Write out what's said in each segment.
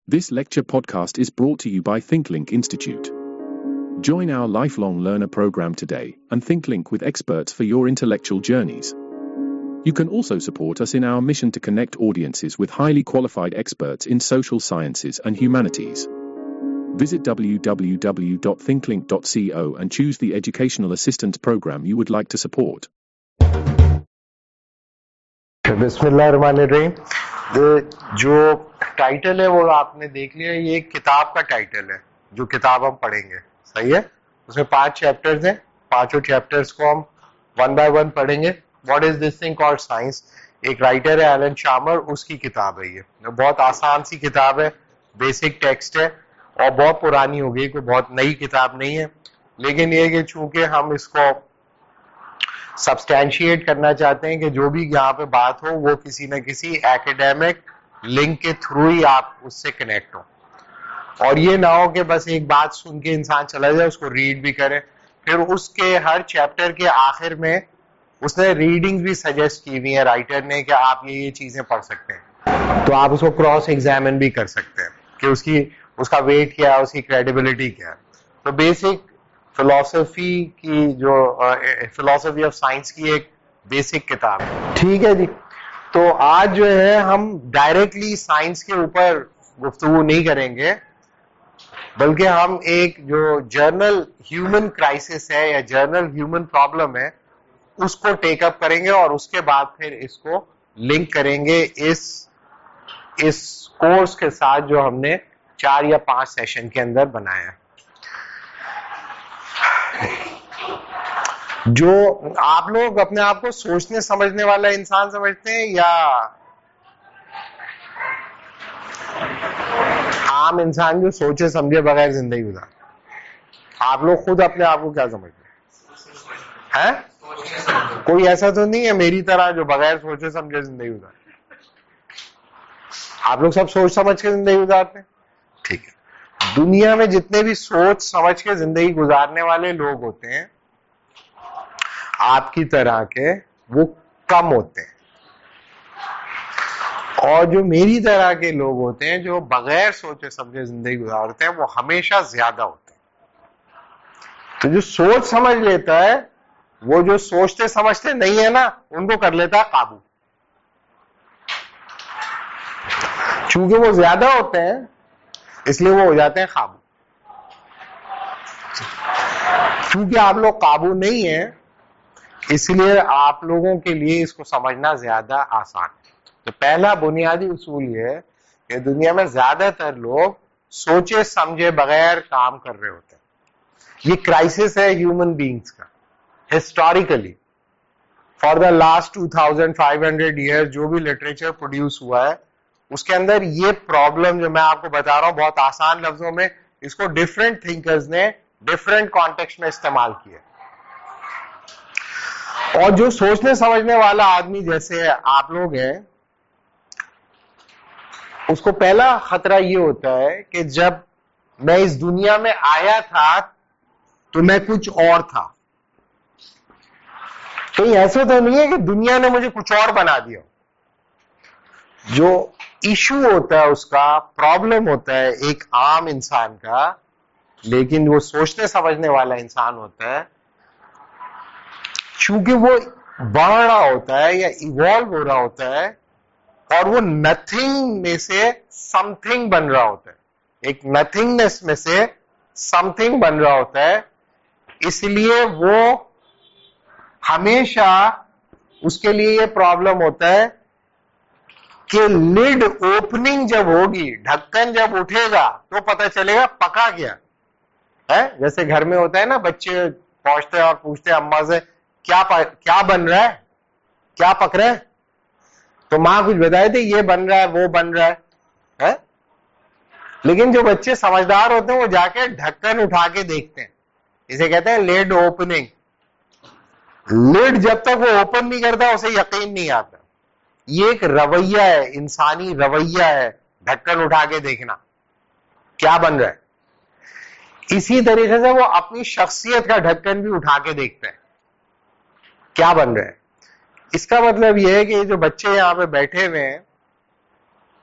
This lecture podcast is brought to you by ThinkLink Institute. Join our lifelong learner program today and ThinkLink with experts for your intellectual journeys. You can also support us in our mission to connect audiences with highly qualified experts in social sciences and humanities. Visit www.thinklink.co and choose the educational assistance program you would like to support. बिस्मिल्लाहिर्रहमानिर्रहीम। जो title है वो आपने देख लिया, ये एक किताब का टाइटल है जो किताब हम पढ़ेंगे, सही है। उसमें 5 चैप्टर्स हैं, पांचों चैप्टर्स को हम वन बाय वन पढ़ेंगे। What is this thing called science, एक राइटर है एलन शामर, उसकी किताब है। ये बहुत आसान सी किताब है, बेसिक टेक्स्ट है और बहुत पुरानी हो गई, कोई बहुत नई किताब नहीं है। लेकिन ये कि चूंकि हम इसको सब्सटैंशिएट करना चाहते हैं कि जो भी यहाँ पे बात हो वो किसी न किसी एकेडमिक लिंक के थ्रू ही आप उससे कनेक्ट हो, और ये ना हो कि बस एक बात सुन के इंसान चला जाए, उसको रीड भी करे। फिर उसके हर चैप्टर के आखिर में उसने रीडिंग्स भी सजेस्ट की हुई है राइटर ने कि आप ये चीजें पढ़ सकते हैं, तो आप उसको क्रॉस एग्जामिन भी कर सकते हैं कि उसका वेट क्या है, उसकी क्रेडिबिलिटी क्या है। तो बेसिक फिलॉसफी की जो फिलॉसफी ऑफ साइंस की एक बेसिक किताब है, ठीक है जी। तो आज जो है हम डायरेक्टली साइंस के ऊपर गुफ्तगू नहीं करेंगे, बल्कि हम एक जो जर्नल ह्यूमन क्राइसिस है या जर्नल ह्यूमन प्रॉब्लम है उसको टेकअप करेंगे और उसके बाद फिर इसको लिंक करेंगे इस कोर्स के साथ जो हमने 4 या 5 सेशन के अंदर बनाया है। जो आप लोग अपने आप को सोचने समझने वाला इंसान समझते हैं या आम इंसान जो सोचे समझे बगैर जिंदगी गुजार? आप लोग खुद अपने आप को क्या समझते हैं? कोई ऐसा तो नहीं है मेरी तरह जो बगैर सोचे समझे जिंदगी गुजार? आप लोग सब सोच समझ के जिंदगी गुजारते हैं, ठीक है। दुनिया में जितने भी सोच समझ के जिंदगी गुजारने वाले लोग होते हैं आपकी तरह के, वो कम होते हैं, और जो मेरी तरह के लोग होते हैं जो बगैर सोचे समझे जिंदगी गुजारते हैं वो हमेशा ज्यादा होते हैं। तो जो सोच समझ लेता है वो जो सोचते समझते नहीं है ना उनको कर लेता है काबू। चूंकि वो ज्यादा होते हैं इसलिए वो हो जाते हैं काबू। क्योंकि आप लोग काबू नहीं है इसलिए आप लोगों के लिए इसको समझना ज्यादा आसान है। तो पहला बुनियादी उसूल ये है कि दुनिया में ज्यादातर लोग सोचे समझे बगैर काम कर रहे होते हैं। ये क्राइसिस है ह्यूमन बीइंग्स का। Historically for the last 2500 year जो भी लिटरेचर प्रोड्यूस हुआ है उसके अंदर ये प्रॉब्लम जो मैं आपको बता रहा हूं बहुत आसान लफ्जों में, इसको डिफरेंट थिंकर्स ने डिफरेंट कॉन्टेक्स्ट में इस्तेमाल किया। और जो सोचने समझने वाला आदमी जैसे आप लोग हैं उसको पहला खतरा ये होता है कि जब मैं इस दुनिया में आया था तो मैं कुछ और था। कहीं ऐसे तो नहीं है कि दुनिया ने मुझे कुछ और बना दिया। जो इशू होता है उसका प्रॉब्लम होता है एक आम इंसान का, लेकिन वो सोचने समझने वाला इंसान होता है चूंकि वो बढ़ रहा होता है या इवॉल्व हो रहा होता है और वो नथिंग में से समथिंग बन रहा होता है, एक नथिंगनेस में से समथिंग बन रहा होता है। इसलिए वो हमेशा उसके लिए ये प्रॉब्लम होता है कि लिड ओपनिंग जब होगी, ढक्कन जब उठेगा तो पता चलेगा पका क्या है। जैसे घर में होता है ना, बच्चे पहुंचते हैं और पूछते हैं अम्मा से क्या बन रहा है, क्या पक रहा है, तो मां कुछ बताए थे ये बन रहा है वो बन रहा है? लेकिन जो बच्चे समझदार होते हैं वो जाके ढक्कन उठा के देखते हैं, इसे कहते हैं लिड ओपनिंग। लिड जब तक वो ओपन नहीं करता उसे यकीन नहीं आता। ये एक रवैया है, इंसानी रवैया है, ढक्कन उठा के देखना क्या बन रहा है। इसी तरीके से वो अपनी शख्सियत का ढक्कन भी उठा के देखते हैं क्या बन रहा है। इसका मतलब यह है कि ये जो बच्चे यहां पे बैठे हुए हैं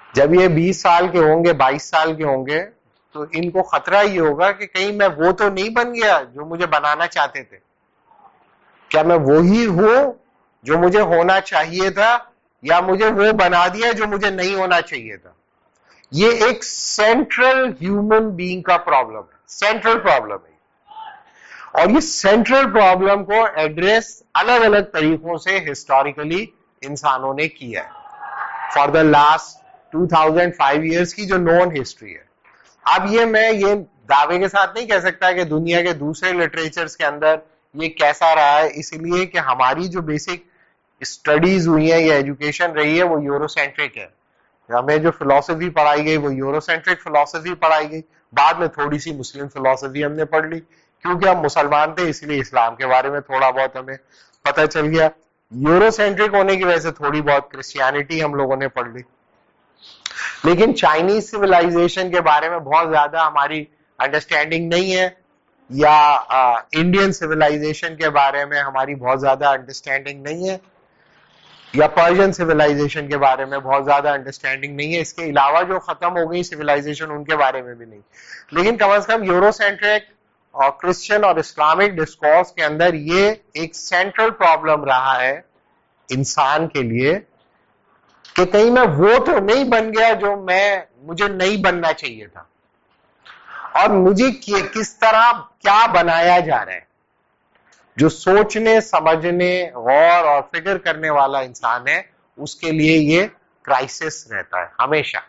جب یہ 20 سال کے ہوں گے 22 سال کے ہوں گے تو ان کو خطرہ یہ ہوگا کہ کہیں میں وہ تو نہیں بن گیا جو مجھے بنانا چاہتے تھے. کیا میں وہی ہوں جو مجھے ہونا چاہیے تھا, یا مجھے وہ بنا دیا جو مجھے نہیں ہونا چاہیے تھا. یہ ایک سینٹرل ہیومن بینگ کا پرابلم ہے, سینٹرل پرابلم ہے. اور یہ سینٹرل پرابلم کو ایڈریس الگ الگ طریقوں سے ہسٹوریکلی انسانوں نے کیا ہے فار دا لاسٹ 2005 ایئرس کی جو نون ہسٹری ہے. اب یہ میں یہ دعوے کے ساتھ نہیں کہہ سکتا کہ دنیا کے دوسرے لٹریچرز کے اندر یہ کیسا رہا ہے, اس لیے کہ ہماری جو بیسک اسٹڈیز ہوئی ہیں یا ایجوکیشن رہی ہے وہ یورو سینٹرک ہے. ہمیں جو فلسفی پڑھائی گئی وہ یورو سینٹرک فلسفی پڑھائی گئی. بعد میں تھوڑی سی مسلم فلسفی ہم نے پڑھ لی کیونکہ ہم مسلمان تھے, اس لیے اسلام کے بارے میں تھوڑا بہت ہمیں پتہ چل گیا. یورو سینٹرک ہونے کی وجہ سے تھوڑی بہت کرسچینٹی ہم لوگوں نے پڑھ لی. لیکن چائنیز سویلائزیشن کے بارے میں بہت زیادہ ہماری انڈرسٹینڈنگ نہیں ہے, یا انڈین سویلائزیشن کے بارے میں ہماری بہت زیادہ انڈرسٹینڈنگ نہیں ہے, یا پرشین سویلائزیشن کے بارے میں بہت زیادہ انڈرسٹینڈنگ نہیں ہے. اس کے علاوہ جو ختم ہو گئی سویلائزیشن ان کے بارے میں بھی نہیں. لیکن کم از کم یورو سینٹرک اور کرسچن اور اسلامک ڈسکورس کے اندر یہ ایک سینٹرل پرابلم رہا ہے انسان کے لیے کہ کہیں میں وہ تو نہیں بن گیا جو مجھے نہیں بننا چاہیے تھا, اور مجھے کس طرح کیا بنایا جا رہا ہے. جو سوچنے سمجھنے غور اور فکر کرنے والا انسان ہے اس کے لیے یہ کرائسس رہتا ہے ہمیشہ.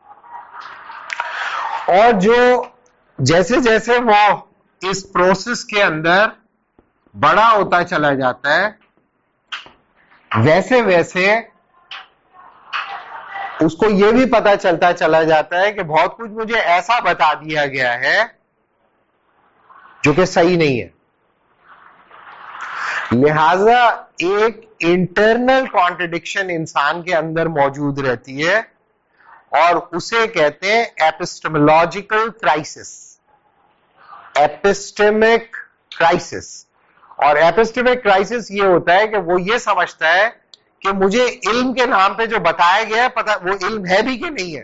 اور جو جیسے جیسے وہ اس پروسیس کے اندر بڑا ہوتا چلا جاتا ہے ویسے ویسے اس کو یہ بھی پتا چلتا چلا جاتا ہے کہ بہت کچھ مجھے ایسا بتا دیا گیا ہے جو کہ صحیح نہیں ہے. لہذا ایک انٹرنل کانٹرڈکشن انسان کے اندر موجود رہتی ہے اور اسے کہتے ہیں ایپسٹمولوجیکل کرائسس, ایپسٹمک کرائسس. اور ایپسٹمک کرائسس یہ ہوتا ہے کہ وہ یہ سمجھتا ہے کہ مجھے علم کے نام پہ جو بتایا گیا ہے پتہ وہ علم ہے بھی کہ نہیں ہے,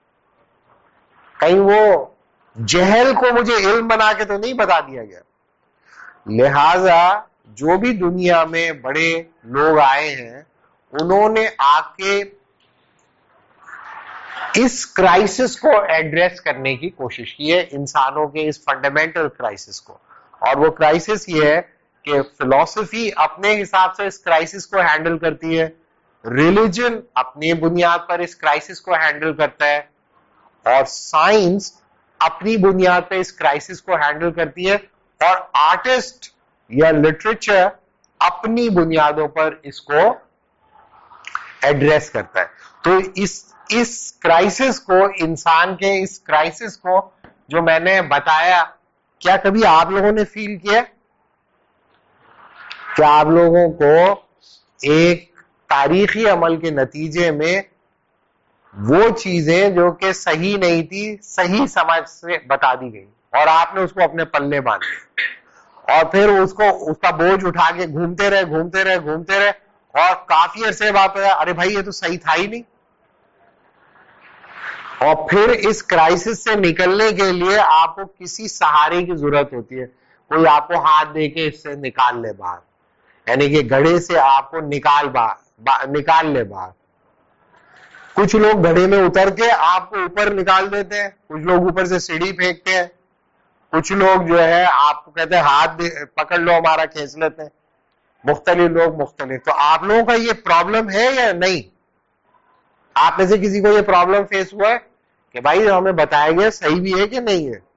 کہیں وہ جہل کو مجھے علم بنا کے تو نہیں بتا دیا گیا. لہذا جو بھی دنیا میں بڑے لوگ آئے ہیں انہوں نے آ کے اس کرائسس کو ایڈریس کرنے کی کوشش کی ہے, انسانوں کے اس فنڈامنٹل کرائسس کو. اور وہ کرائسس یہ ہے کہ فلسفی اپنے حساب سے اس کرائسس کو ہینڈل کرتی ہے, ریلیجن اپنی بنیاد پر اس کرائسس کو ہینڈل کرتا ہے, اور سائنس اپنی بنیاد پہ اس کرائسس کو ہینڈل کرتی ہے, اور آرٹسٹ یا لٹریچر اپنی بنیادوں پر اس کو ایڈریس کرتا ہے. تو اس کرائسس کو, انسان کے اس کرائسس کو جو میں نے بتایا, کیا کبھی آپ لوگوں نے فیل کیا؟ کیا آپ لوگوں کو ایک تاریخی عمل کے نتیجے میں وہ چیزیں جو کہ صحیح نہیں تھی صحیح سمجھ سے بتا دی گئی اور آپ نے اس کو اپنے پلے باندھ دیا اور پھر اس کا بوجھ اٹھا کے گھومتے رہے اور کافی عرصے بعد پتا ارے بھائی یہ تو صحیح تھا ہی نہیں. اور پھر اس کرائسس سے نکلنے کے لیے آپ کو کسی سہارے کی ضرورت ہوتی ہے, کوئی آپ کو ہاتھ دے کے اس سے نکال لے باہر, یعنی کہ گڑھے سے آپ کو نکال لے باہر. کچھ لوگ گڑھے میں اتر کے آپ کو اوپر نکال دیتے ہیں, کچھ لوگ اوپر سے سیڑھی پھینکتے ہیں, کچھ لوگ جو ہے آپ کو کہتے ہیں ہاتھ پکڑ لو ہمارا کھینچ لیتے ہیں. مختلف لوگ مختلف. تو آپ لوگوں کا یہ پرابلم ہے یا نہیں؟ آپ میں سے کسی کو یہ پرابلم فیس ہوا ہے کہ بھائی ہمیں بتایا گیا صحیح بھی ہے کہ نہیں ہے؟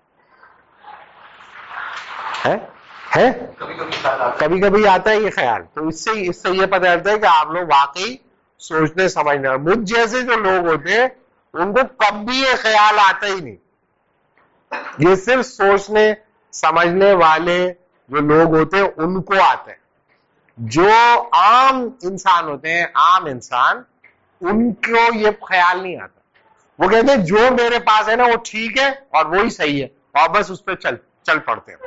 کبھی کبھی آتا ہے یہ خیال. تو اس سے یہ پتہ چلتا ہے کہ آپ لوگ واقعی سوچنے سمجھنے, مجھ جیسے جو لوگ ہوتے ہیں ان کو کبھی یہ خیال آتا ہی نہیں. یہ صرف سوچنے سمجھنے والے جو لوگ ہوتے ہیں ان کو آتا ہے. جو عام انسان ہوتے ہیں, عام انسان, ان کو یہ خیال نہیں آتا. وہ کہتے ہیں جو میرے پاس ہے نا وہ ٹھیک ہے اور وہی صحیح ہے, اور بس اس پہ چل پڑتے ہیں.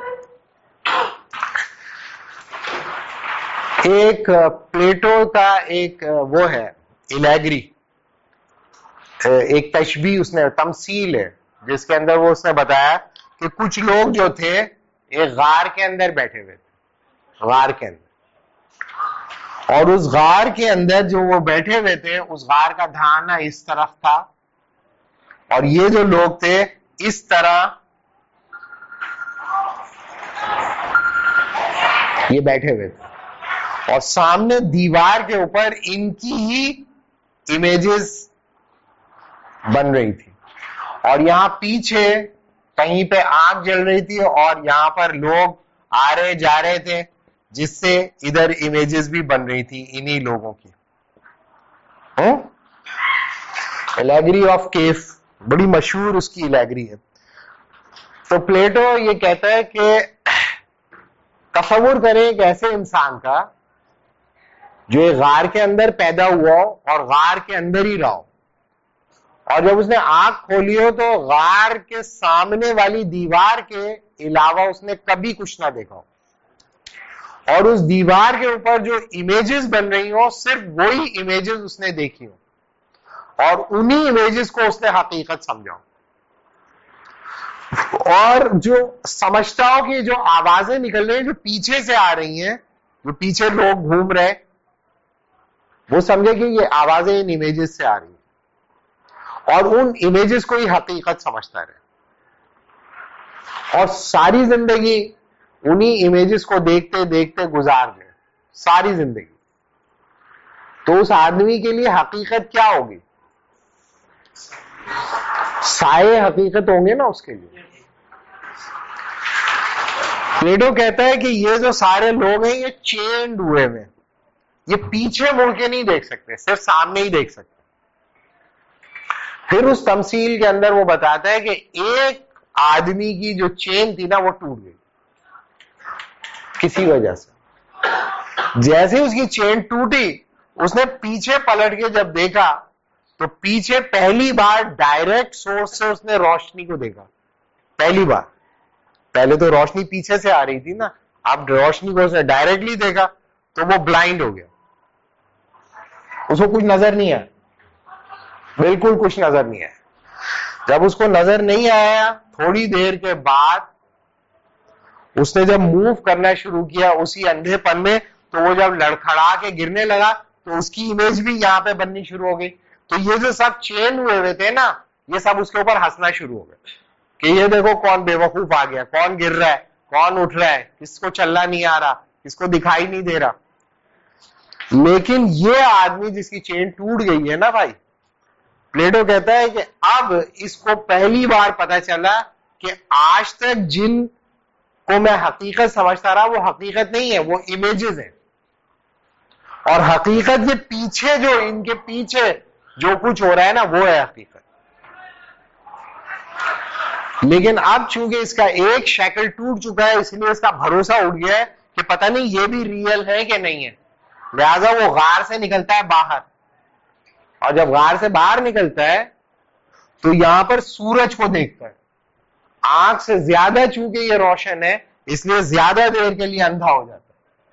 ایک پلیٹو کا ایک وہ ہے الیگری, ایک تشبیہ اس نے تمثیل ہے جس کے اندر وہ اس نے بتایا کہ کچھ لوگ جو تھے ایک غار کے اندر بیٹھے ہوئے تھے، غار کے اندر، اور اس غار کے اندر جو وہ بیٹھے ہوئے تھے اس غار کا دھانا اس طرف تھا اور یہ جو لوگ تھے اس طرح یہ بیٹھے ہوئے تھے اور سامنے دیوار کے اوپر ان کی ہی امیجز بن رہی تھی اور یہاں پیچھے کہیں پہ آگ جل رہی تھی اور یہاں پر لوگ آ رہے جا رہے تھے جس سے ادھر امیجز بھی بن رہی تھی انہی لوگوں کی. الیگری آف کیف بڑی مشہور اس کی الیگری ہے. تو پلیٹو یہ کہتا ہے کہ تصور کریں ایک ایسے انسان کا جو ایک غار کے اندر پیدا ہوا ہو اور غار کے اندر ہی رہا ہو، اور جب اس نے آنکھ کھولی ہو تو غار کے سامنے والی دیوار کے علاوہ اس نے کبھی کچھ نہ دیکھا ہو، اور اس دیوار کے اوپر جو امیجز بن رہی ہوں صرف وہی امیجز اس نے دیکھی ہوں اور انہی امیجز کو اس نے حقیقت سمجھا ہو. اور جو سمجھتا ہو کہ جو آوازیں نکل رہی ہیں جو پیچھے سے آ رہی ہیں، جو پیچھے لوگ گھوم رہے، وہ سمجھے کہ یہ آوازیں ان امیجز سے آ رہی ہیں اور ان امیجز کو ہی حقیقت سمجھتا رہے اور ساری زندگی انہی امیجز کو دیکھتے دیکھتے گزار دے، ساری زندگی. تو اس آدمی کے لیے حقیقت کیا ہوگی؟ سائے حقیقت ہوں گے نا اس کے لیے. پلیٹو کہتا ہے کہ یہ جو سارے لوگ ہیں یہ چینڈ ہوئے ہوئے، یہ پیچھے مڑ کے نہیں دیکھ سکتے، صرف سامنے ہی دیکھ سکتے. پھر اس تمثیل کے اندر وہ بتاتا ہے کہ ایک آدمی کی جو چین تھی نا وہ ٹوٹ گئی کسی وجہ سے. جیسے اس کی چین ٹوٹی اس نے پیچھے پلٹ کے جب دیکھا تو پیچھے پہلی بار ڈائریکٹ سورس سے اس نے روشنی کو دیکھا. پہلی بار، پہلے تو روشنی پیچھے سے آ رہی تھی نا، اب روشنی کو اس نے ڈائریکٹلی دیکھا تو وہ بلائنڈ ہو گیا، اس کو کچھ نظر نہیں آیا، بالکل کچھ نظر نہیں آیا. جب اس کو نظر نہیں آیا تھوڑی دیر کے بعد اس نے جب موو کرنا شروع کیا اسی اندھے پن میں، تو وہ جب لڑکھڑا کے گرنے لگا تو اس کی امیج بھی یہاں پہ بننی شروع ہو گئی. تو یہ جو سب چین ہوئے ہوئے تھے نا یہ سب اس کے اوپر ہنسنا شروع ہو گئے کہ یہ دیکھو کون بے وقوف آ گیا، کون گر رہا ہے، کون اٹھ رہا ہے، کس کو چلنا نہیں آ رہا، کس کو دکھائی نہیں دے رہا. لیکن یہ آدمی جس کی چین ٹوٹ گئی ہے نا بھائی، پلیٹو کہتا ہے کہ اب اس کو پہلی بار پتا چلا کہ آج تک جن کو میں حقیقت سمجھتا رہا وہ حقیقت نہیں ہے، وہ امیجز ہیں، اور حقیقت کے پیچھے جو ان کے پیچھے جو کچھ ہو رہا ہے نا وہ ہے حقیقت. لیکن اب چونکہ اس کا ایک شیکل ٹوٹ چکا ہے اس لیے اس کا بھروسہ اٹھ گیا ہے کہ پتہ نہیں یہ بھی ریئل ہے کہ نہیں ہے. لہذا وہ غار سے نکلتا ہے باہر، اور جب غار سے باہر نکلتا ہے تو یہاں پر سورج کو دیکھتا ہے. آنکھ سے زیادہ چونکہ یہ روشن ہے اس لیے زیادہ دیر کے لیے اندھا ہو جاتا ہے.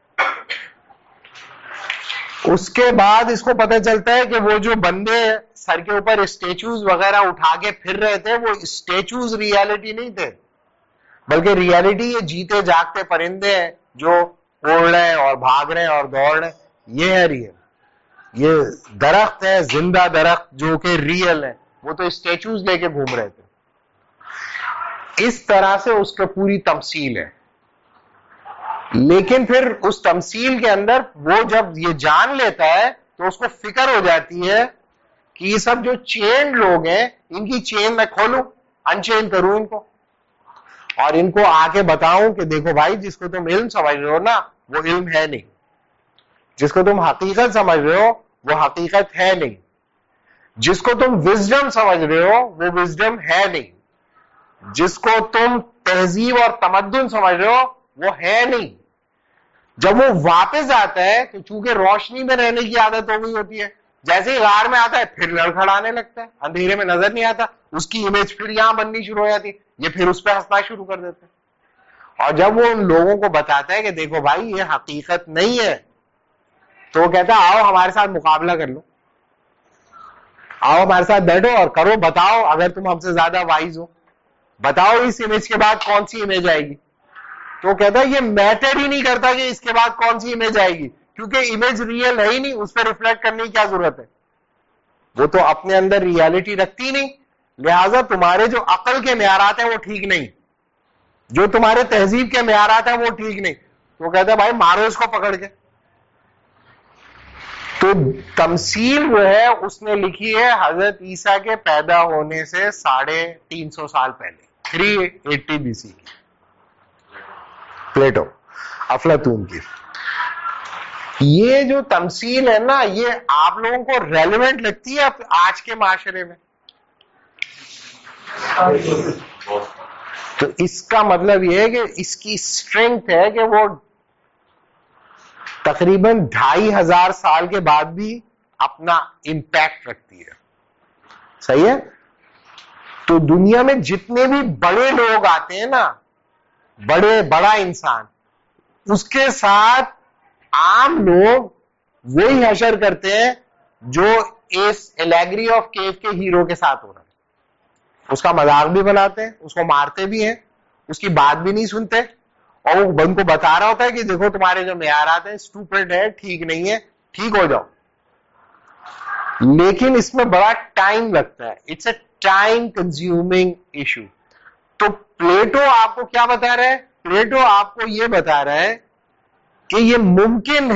اس کے بعد اس کو پتہ چلتا ہے کہ وہ جو بندے سر کے اوپر اسٹیچوز وغیرہ اٹھا کے پھر رہے تھے وہ اسٹیچوز ریالٹی نہیں تھے، بلکہ ریالٹی یہ جیتے جاگتے پرندے ہیں جو اڑ رہے ہیں اور بھاگ رہے ہیں اور دوڑ رہے ہیں. یہ ہے ریئل، یہ درخت ہے زندہ درخت جو کہ ریئل ہے، وہ تو اسٹیچوز لے کے گھوم رہے تھے. اس طرح سے اس کا پوری تمثیل ہے. لیکن پھر اس تمثیل کے اندر وہ جب یہ جان لیتا ہے تو اس کو فکر ہو جاتی ہے کہ یہ سب جو چین لوگ ہیں ان کی چین میں کھولوں، انچین کروں ان کو، اور ان کو آ کے بتاؤں کہ دیکھو بھائی جس کو تم علم سمجھ رہے ہو نا وہ علم ہے نہیں، جس کو تم حقیقت سمجھ رہے ہو وہ حقیقت ہے نہیں، جس کو تم وزڈم سمجھ رہے ہو وہ وزڈم ہے نہیں، جس کو تم تہذیب اور تمدن سمجھ رہے ہو وہ ہے نہیں. جب وہ واپس آتا ہے تو چونکہ روشنی میں رہنے کی عادت ہو گئی ہوتی ہے، جیسے ہی غار میں آتا ہے پھر لڑکھڑانے لگتا ہے، اندھیرے میں نظر نہیں آتا، اس کی امیج پھر یہاں بننی شروع ہو جاتی، یہ پھر اس پہ ہنسنا شروع کر دیتے. اور جب وہ ان لوگوں کو بتاتا ہے کہ دیکھو بھائی یہ حقیقت نہیں ہے، تو وہ کہتا ہے آؤ ہمارے ساتھ مقابلہ کر لو، आओ हमारे साथ बैठो और करो, बताओ अगर तुम हमसे ज्यादा वाइज हो, बताओ इस इमेज के बाद कौन सी इमेज आएगी। तो कहता है ये मैटर ही नहीं करता कि इसके बाद कौन सी इमेज आएगी, क्योंकि इमेज रियल है ही नहीं, उस पर रिफ्लेक्ट करने की क्या जरूरत है, वो तो अपने अंदर रियलिटी रखती नहीं। लिहाजा तुम्हारे जो अकल के मेयारात हैं वो ठीक नहीं, जो तुम्हारे तहजीब के मेयारात हैं वो ठीक नहीं। तो कहता है भाई मारो इसको पकड़ के। तो तमसील जो है उसने लिखी है हजरत ईसा के पैदा होने से 350 साल पहले, 380 BC की, प्लेटो, अफलातून की। ये जो तमसील है ना, ये आप लोगों को रेलेवेंट लगती है आज के माशरे में? तो इसका मतलब ये है कि इसकी स्ट्रेंथ है कि वो तकरीबन 2500 साल के बाद भी अपना इंपैक्ट रखती है। सही है? तो दुनिया में जितने भी बड़े लोग आते हैं ना, बड़ा इंसान, उसके साथ आम लोग वही हशर करते हैं जो इस एलेगरी ऑफ केव के हीरो के साथ हो रहा है। उसका मजाक भी बनाते हैं, उसको मारते भी हैं, उसकी बात भी नहीं सुनते, और वो उनको बता रहा होता है कि देखो तुम्हारे जो मेयारात हैं स्टूपिड है, ठीक नहीं है, ठीक हो जाओ। लेकिन इसमें बड़ा टाइम लगता है, it's a time consuming issue. तो प्लेटो आपको क्या बता रहा है? प्लेटो आपको ये बता रहा है कि ये मुमकिन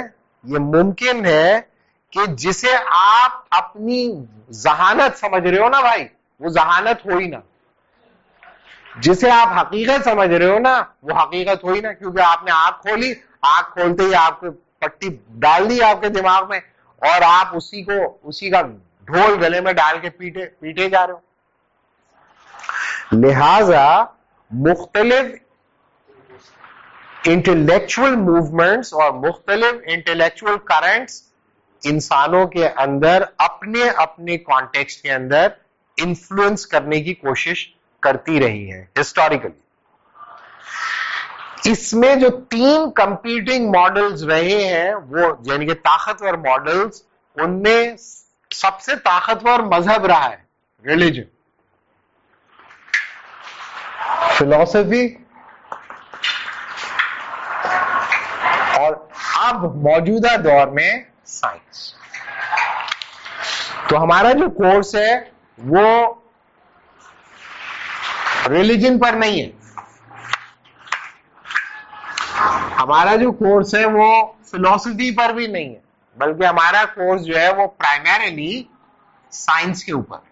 है कि जिसे आप अपनी जहानत समझ रहे हो ना भाई, वो जहानत हो ही ना। जिसे आप हकीकत समझ रहे हो ना, वो हकीकत हो ही ना, क्योंकि आपने आंख खोली, आंख खोलते ही आपको पट्टी डाल दी आपके दिमाग में, और आप उसी का ढोल गले में डाल के पीटे जा रहे हो। लिहाजा मुख्तलिफ इंटेलेक्चुअल मूवमेंट्स और मुख्तलिफ इंटेलेक्चुअल करंट्स इंसानों के अंदर अपने अपने कॉन्टेक्स्ट के अंदर इन्फ्लुएंस करने की कोशिश करती रही है हिस्टोरिकली। इसमें जो 3 कंपीटिंग मॉडल्स रहे हैं, वो यानी कि ताकतवर मॉडल्स, उनमें सबसे ताकतवर मजहब रहा है, रिलीजन, फिलॉसफी, और अब मौजूदा दौर में साइंस। तो हमारा जो कोर्स है वो रिलीजन पर नहीं है, हमारा जो कोर्स है वो फिलॉसफी पर भी नहीं है, बल्कि हमारा कोर्स जो है वो प्राइमरीली साइंस के ऊपर।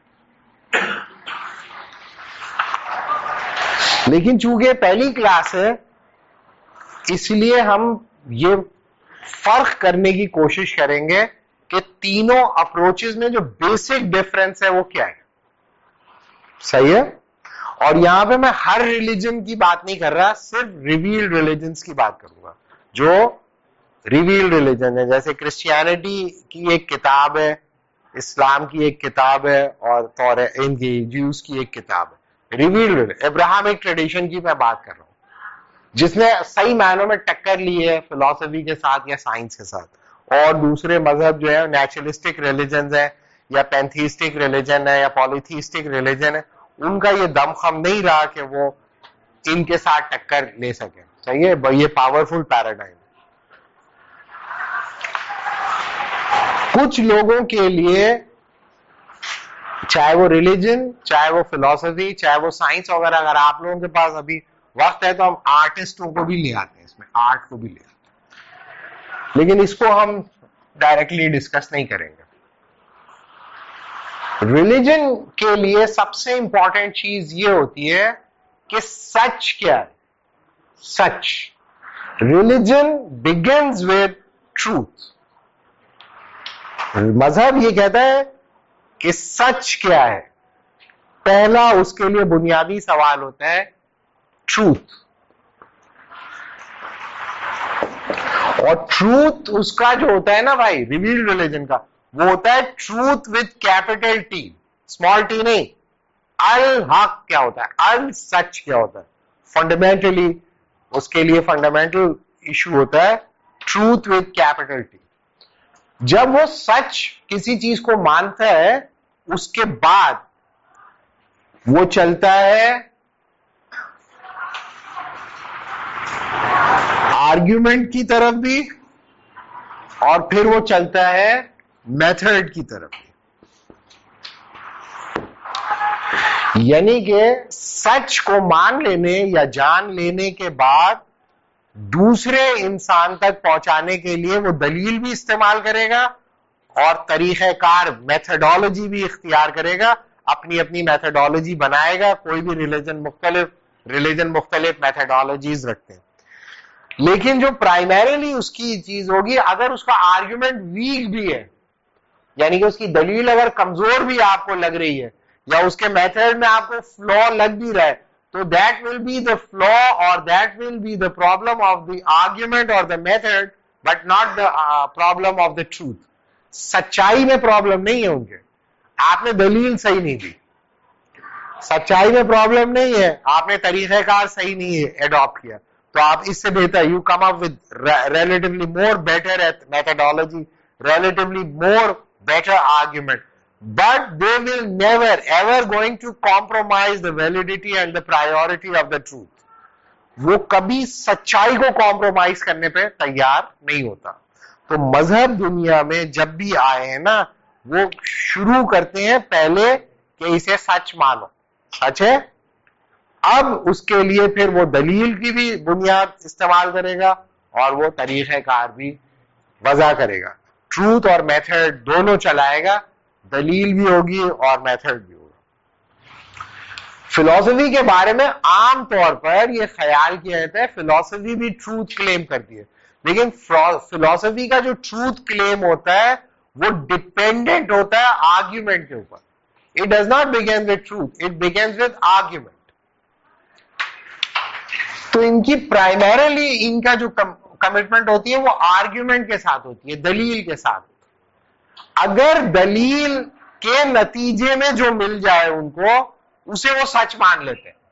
लेकिन चूंकि पहली क्लास है, इसलिए हम ये फर्क करने की कोशिश करेंगे कि तीनों अप्रोचेस में जो बेसिक डिफरेंस है वो क्या है। सही है? और यहां पे मैं हर रिलीजन की बात नहीं कर रहा, सिर्फ रिवील्ड रिलीजन्स की बात करूंगा। जो रिवील्ड रिलीजन है, जैसे क्रिश्चियनिटी की एक किताब है, इस्लाम की एक किताब है, और इनकी ज्यूस की एक किताब है। रिवील्ड अब्राहमिक ट्रेडिशन की मैं बात कर रहा हूं, जिसने सही मायनों में टक्कर ली है फिलॉसफी के साथ या साइंस के साथ। और दूसरे मजहब जो है नेचुरलिस्टिक रिलीजन है, या पैंथीस्टिक रिलीजन है, या पॉलीथीस्टिक रिलीजन है, उनका ये दमखम नहीं रहा कि वो इनके साथ टक्कर ले सके। सही है? ये पावरफुल पैराडाइम। कुछ लोगों के लिए, चाहे वो रिलीजन, चाहे वो फिलॉसफी, चाहे वो साइंस वगैरह, अगर आप लोगों के पास अभी वक्त है तो हम आर्टिस्टों को भी ले आते हैं, इसमें आर्ट को भी ले आते हैं, लेकिन इसको हम डायरेक्टली डिस्कस नहीं करेंगे। रिलीजन के लिए सबसे इंपॉर्टेंट चीज ये होती है कि सच क्या है। सच, रिलीजन बिगिंस विद ट्रूथ। मजहब ये कहता है कि सच क्या है। पहला उसके लिए बुनियादी सवाल होता है ट्रूथ, और ट्रूथ उसका जो होता है ना भाई, रिवील्ड रिलीजन का, वो होता है truth with capital T, small T नहीं। अल हक क्या होता है, अल सच क्या होता है, फंडामेंटली उसके लिए फंडामेंटल इशू होता है ट्रूथ विद कैपिटल टी। जब वो सच किसी चीज को मानता है اس کے بعد وہ چلتا ہے آرگیومنٹ کی طرف بھی اور پھر وہ چلتا ہے میتھڈ کی طرف بھی. یعنی کہ سچ کو مان لینے یا جان لینے کے بعد دوسرے انسان تک پہنچانے کے لیے وہ دلیل بھی استعمال کرے گا اور طریقہ کار میتھڈالوجی بھی اختیار کرے گا. اپنی اپنی میتھڈالوجی بنائے گا. کوئی بھی ریلیجن مختلف میتھڈالوجیز رکھتے ہیں, لیکن جو پرائمریلی اس کی چیز ہوگی, اگر اس کا آرگیومنٹ ویک بھی ہے, یعنی کہ اس کی دلیل اگر کمزور بھی آپ کو لگ رہی ہے یا اس کے میتھڈ میں آپ کو فلا لگ بھی رہا ہے, تو that will be the flaw اور that will be the problem of the argument اور the method, but not the problem of the truth. سچائی میں پرابلم نہیں ہے ان کے, آپ نے دلیل صحیح نہیں دی. سچائی میں پرابلم نہیں ہے, آپ نے طریقہ کار صحیح نہیں اڈاپٹ کیا. تو آپ اس سے بہتر you come up with relatively more better methodology, relatively more better argument, but they will never ever going to compromise the validity and the priority of the truth. وہ کبھی سچائی کو کمپرومائز کرنے پہ تیار نہیں ہوتا. تو مذہب دنیا میں جب بھی آئے ہیں نا, وہ شروع کرتے ہیں پہلے کہ اسے سچ مانو, سچ ہے. اب اس کے لیے پھر وہ دلیل کی بھی بنیاد استعمال کرے گا اور وہ طریقہ کار بھی وضع کرے گا. ٹروتھ اور میتھڈ دونوں چلائے گا, دلیل بھی ہوگی اور میتھڈ بھی ہوگا. فلسفی کے بارے میں عام طور پر یہ خیال کیا جاتا ہے فلسفی بھی ٹروتھ کلیم کرتی ہے, لیکن فلسفی کا جو ٹروتھ کلیم ہوتا ہے وہ ڈپینڈنٹ ہوتا ہے آرگیومنٹ کے اوپر. It does not begin with truth, it begins with argument. تو ان کی پرائمریلی ان کا جو کمٹمنٹ ہوتی ہے وہ آرگیومنٹ کے ساتھ ہوتی ہے, دلیل کے ساتھ. اگر دلیل کے نتیجے میں جو مل جائے ان کو, اسے وہ سچ مان لیتے ہیں.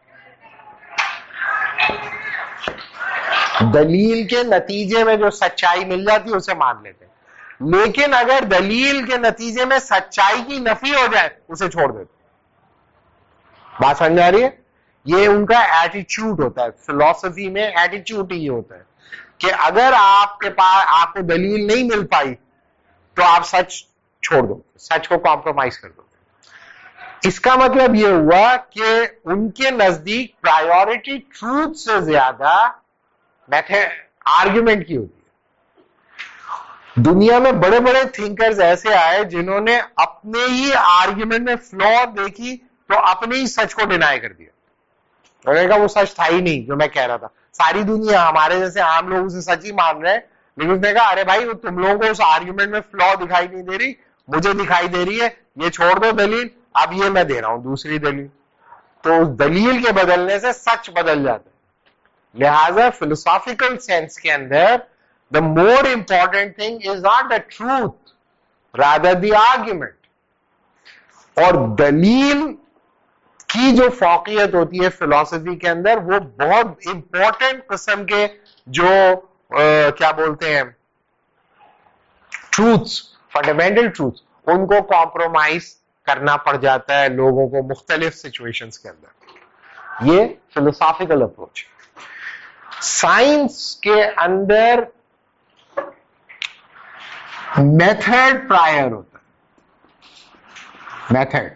دلیل کے نتیجے میں جو سچائی مل جاتی ہے اسے مان لیتے ہیں. لیکن اگر دلیل کے نتیجے میں سچائی کی نفی ہو جائے اسے چھوڑ دیتے. بات سمجھ آ رہی ہے؟ یہ ان کا ایٹیچیوڈ ہوتا ہے. فلسفی میں ایٹیچیوڈ ہی ہوتا ہے کہ اگر آپ کے پاس آپ کو دلیل نہیں مل پائی تو آپ سچ چھوڑ دو, سچ کو کمپرومائز کر دو. اس کا مطلب یہ ہوا کہ ان کے نزدیک پرائیورٹی ٹروتھ سے زیادہ آرگیومنٹ کی ہوتی ہے. دنیا میں بڑے بڑے تھنکرز ایسے آئے جنہوں نے اپنے ہی آرگیومنٹ میں فلا دیکھی تو اپنے ہی سچ کو ڈینائی کر دیا. انہوں نے کہا وہ سچ تھا ہی نہیں جو میں کہہ رہا تھا. ساری دنیا ہمارے جیسے عام لوگ اسے سچ ہی مان رہے ہیں, لیکن اس نے کہا ارے بھائی وہ تم لوگوں کو اس آرگیومنٹ میں فلا دکھائی نہیں دے رہی, مجھے دکھائی دے رہی ہے, یہ چھوڑ دو دلیل, اب یہ میں دے رہا ہوں دوسری دلیل. تو اس دلیل کے بدلنے سے سچ بدل جاتا ہے. لہذا فلسافیکل سینس کے اندر the more important thing is not the truth rather the argument. اور دلیل کی جو فوقیت ہوتی ہے فلسفی کے اندر, وہ بہت امپورٹنٹ قسم کے جو کیا بولتے ہیں ٹروتھس, فنڈامنٹل ٹروتھس, ان کو کمپرومائز کرنا پڑ جاتا ہے لوگوں کو مختلف سچویشنز کے اندر. یہ فلسافیکل اپروچ. سائنس کے اندر میتھڈ پرائر ہوتا ہے. میتھڈ,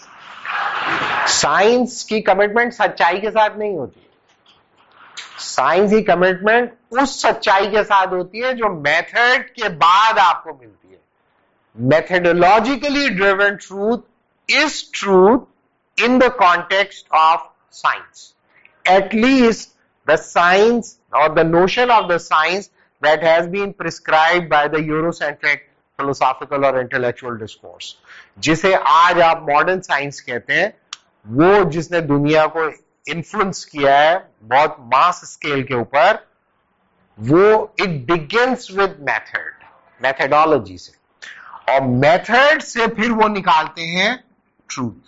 سائنس کی کمٹمنٹ سچائی کے ساتھ نہیں ہوتی. سائنس کی کمٹمنٹ اس سچائی کے ساتھ ہوتی ہے جو میتھڈ کے بعد آپ کو ملتی ہے. Methodologically driven truth is truth in the context of science. At least the science or the notion of the science that has been prescribed by the Eurocentric philosophical or intellectual discourse, جسے آج آپ modern science کہتے ہیں, وہ جس نے دنیا کو انفلوئنس کیا ہے بہت ماس اسکیل کے اوپر, وہ it begins with method, methodology سے, اور میتھڈ سے پھر وہ نکالتے ہیں ٹروتھ.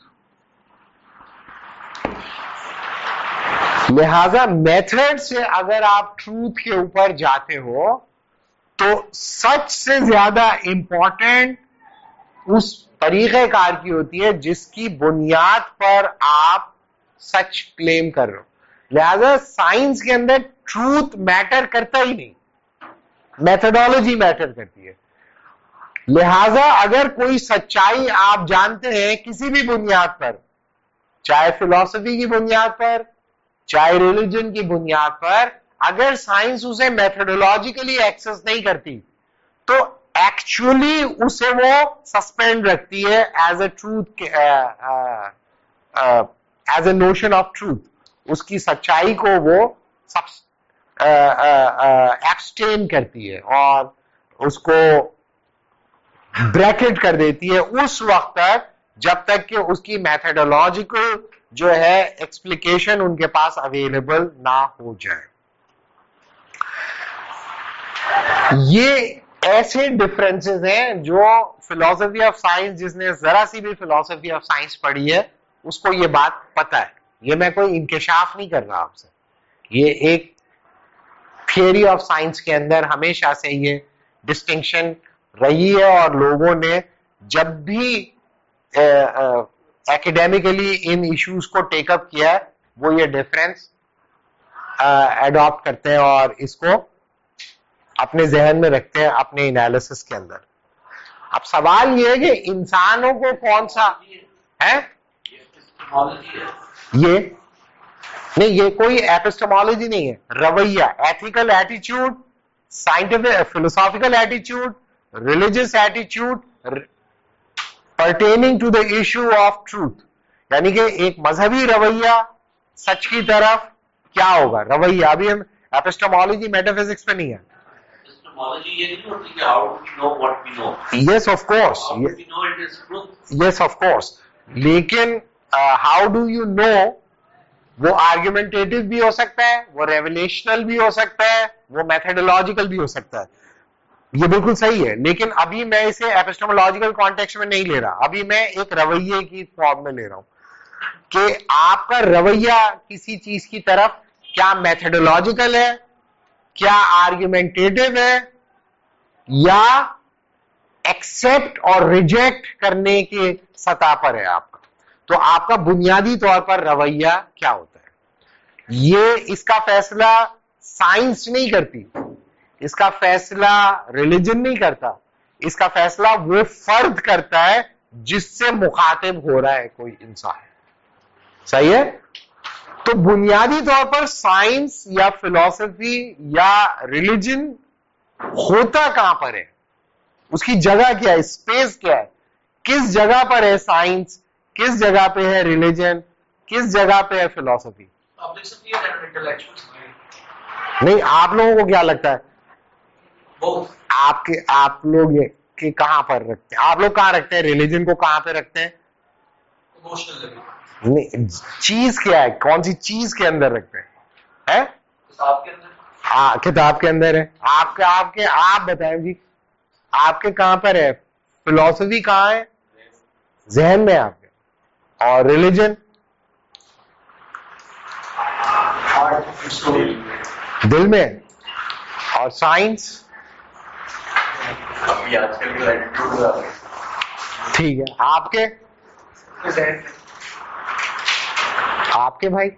لہذا میتھڈ سے اگر آپ ٹروتھ کے اوپر جاتے ہو تو سچ سے زیادہ امپورٹنٹ اس طریقہ کار کی ہوتی ہے جس کی بنیاد پر آپ سچ کلیم کر رہے ہو. لہذا سائنس کے اندر ٹروتھ میٹر کرتا ہی نہیں, میتھڈالوجی میٹر کرتی ہے. لہذا اگر کوئی سچائی آپ جانتے ہیں کسی بھی بنیاد پر, چاہے فلسفی کی بنیاد پر, چاہے ریلیجن کی بنیاد پر, اگر سائنس اسے میتھڈولوجیکلی ایکسس نہیں کرتی تو ایکچولی اسے وہ سسپینڈ رکھتی ہے as a truth, as a notion of truth. اس کی سچائی کو وہ ایبسٹین کرتی ہے اور اس کو بریکٹ کر دیتی ہے اس وقت تک جب تک کہ اس کی میتھڈولوجیکل جو ہے ایکسپلیکیشن ان کے پاس اویلیبل نہ ہو جائے. یہ ایسے ڈفرینسز ہیں جو فلسفی آف سائنس, جس نے ذرا سی بھی فلسفی آف سائنس پڑھی ہے اس کو یہ بات پتہ ہے. یہ میں کوئی انکشاف نہیں کر رہا آپ سے, یہ ایک تھیوری آف سائنس کے اندر ہمیشہ سے یہ ڈسٹنکشن رہی ہے اور لوگوں نے جب بھی ایکڈیمکلی ان ایشوز کو ٹیک اپ کیا ہے وہ یہ ڈفرینس ایڈاپٹ کرتے ہیں اور اس کو اپنے ذہن میں رکھتے ہیں اپنے انالیسس کے اندر. اب سوال یہ ہے کہ انسانوں کو کون سا ہے, یہ نہیں, یہ کوئی ایپسٹمالوجی نہیں ہے, رویہ, ethical ایٹیچیوڈ, scientific philosophical ایٹیچیوڈ, religious ایٹیچیوڈ pertaining to the issue of truth. یعنی کہ ایک مذہبی رویہ سچ کی طرف کیا ہوگا رویہ. ابھی ہم ایپسٹمالوجی میٹافزکس پہ نہیں ہے. Yes of course, yes of course, لیکن how do you know وہ آرگومنٹیٹو بھی ہو سکتا ہے, وہ ریولیشنل بھی ہو سکتا ہے, وہ میتھڈولوجیکل بھی ہو سکتا ہے. یہ بالکل صحیح ہے, لیکن ابھی میں اسے ایپسٹمولوجیکل کانٹیکسٹ میں نہیں لے رہا. ابھی میں ایک رویے کی فارم میں لے رہا ہوں کہ آپ کا رویہ کسی چیز کی طرف کیا میتھڈولوجیکل ہے, کیا آرگومنٹیٹو ہے, یا ایکسپٹ اور ریجیکٹ کرنے کی سطح پر ہے آپ کا. تو آپ کا بنیادی طور پر رویہ کیا ہوتا ہے, یہ اس کا فیصلہ سائنس نہیں کرتی, اس کا فیصلہ ریلیجن نہیں کرتا, اس کا فیصلہ وہ فرد کرتا ہے جس سے مخاطب ہو رہا ہے کوئی انسان. صحیح ہے. تو بنیادی طور پر سائنس یا فلسفی یا ریلیجن ہوتا کہاں پر ہے, اس کی جگہ کیا ہے, اسپیس کیا ہے, کس جگہ پر ہے سائنس, کس جگہ پہ ہے ریلیجن, کس جگہ پہ ہے فلسفی. نہیں, آپ لوگوں کو کیا لگتا ہے آپ لوگ کہ کہاں پر رکھتے ہیں, آپ لوگ کہاں رکھتے ہیں ریلیجن کو, کہاں پہ رکھتے ہیں, نہیں چیز کیا ہے, کون سی چیز کے اندر رکھتے ہیں, کتاب کے اندر ہے. آپ بتائیں جی آپ کے کہاں پر ہے, فلسفی کہاں ہے, ذہن میں آپ کے, اور ریلیجن دل میں, اور سائنس ٹھیک ہے. آپ کے بھائی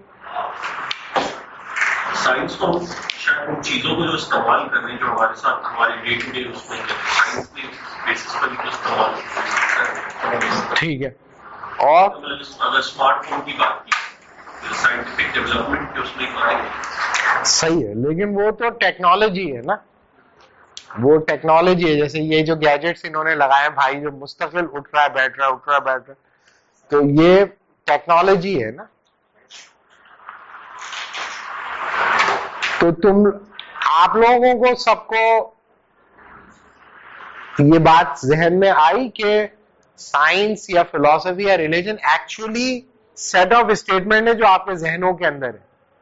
سائنس کو شاید ان چیزوں کو جو استعمال کر رہے ہیں جو ہمارے ساتھ ہمارے ڈے ٹو ڈے اس میں سائنس کے بیسس پر بھی استعمال. ٹھیک ہے. اور اگر اسمارٹ فون کی بات کی سائنٹیفک ڈیولپمنٹ کے اس میں صحیح ہے, لیکن وہ تو ٹیکنالوجی ہے نا, وہ ٹیکنالوجی ہے. جیسے یہ جو گیجٹس انہوں نے لگائے بھائی جو مستقل اٹھ رہا ہے بیٹھ رہا ہے اٹھ رہا ہے بیٹھ رہا ہے, تو یہ ٹیکنالوجی ہے نا. تو آپ لوگوں کو سب کو یہ بات ذہن میں آئی کہ سائنس یا فلسفی یا religion actually set of statement ہے جو آپ کے ذہنوں کے اندر ہے.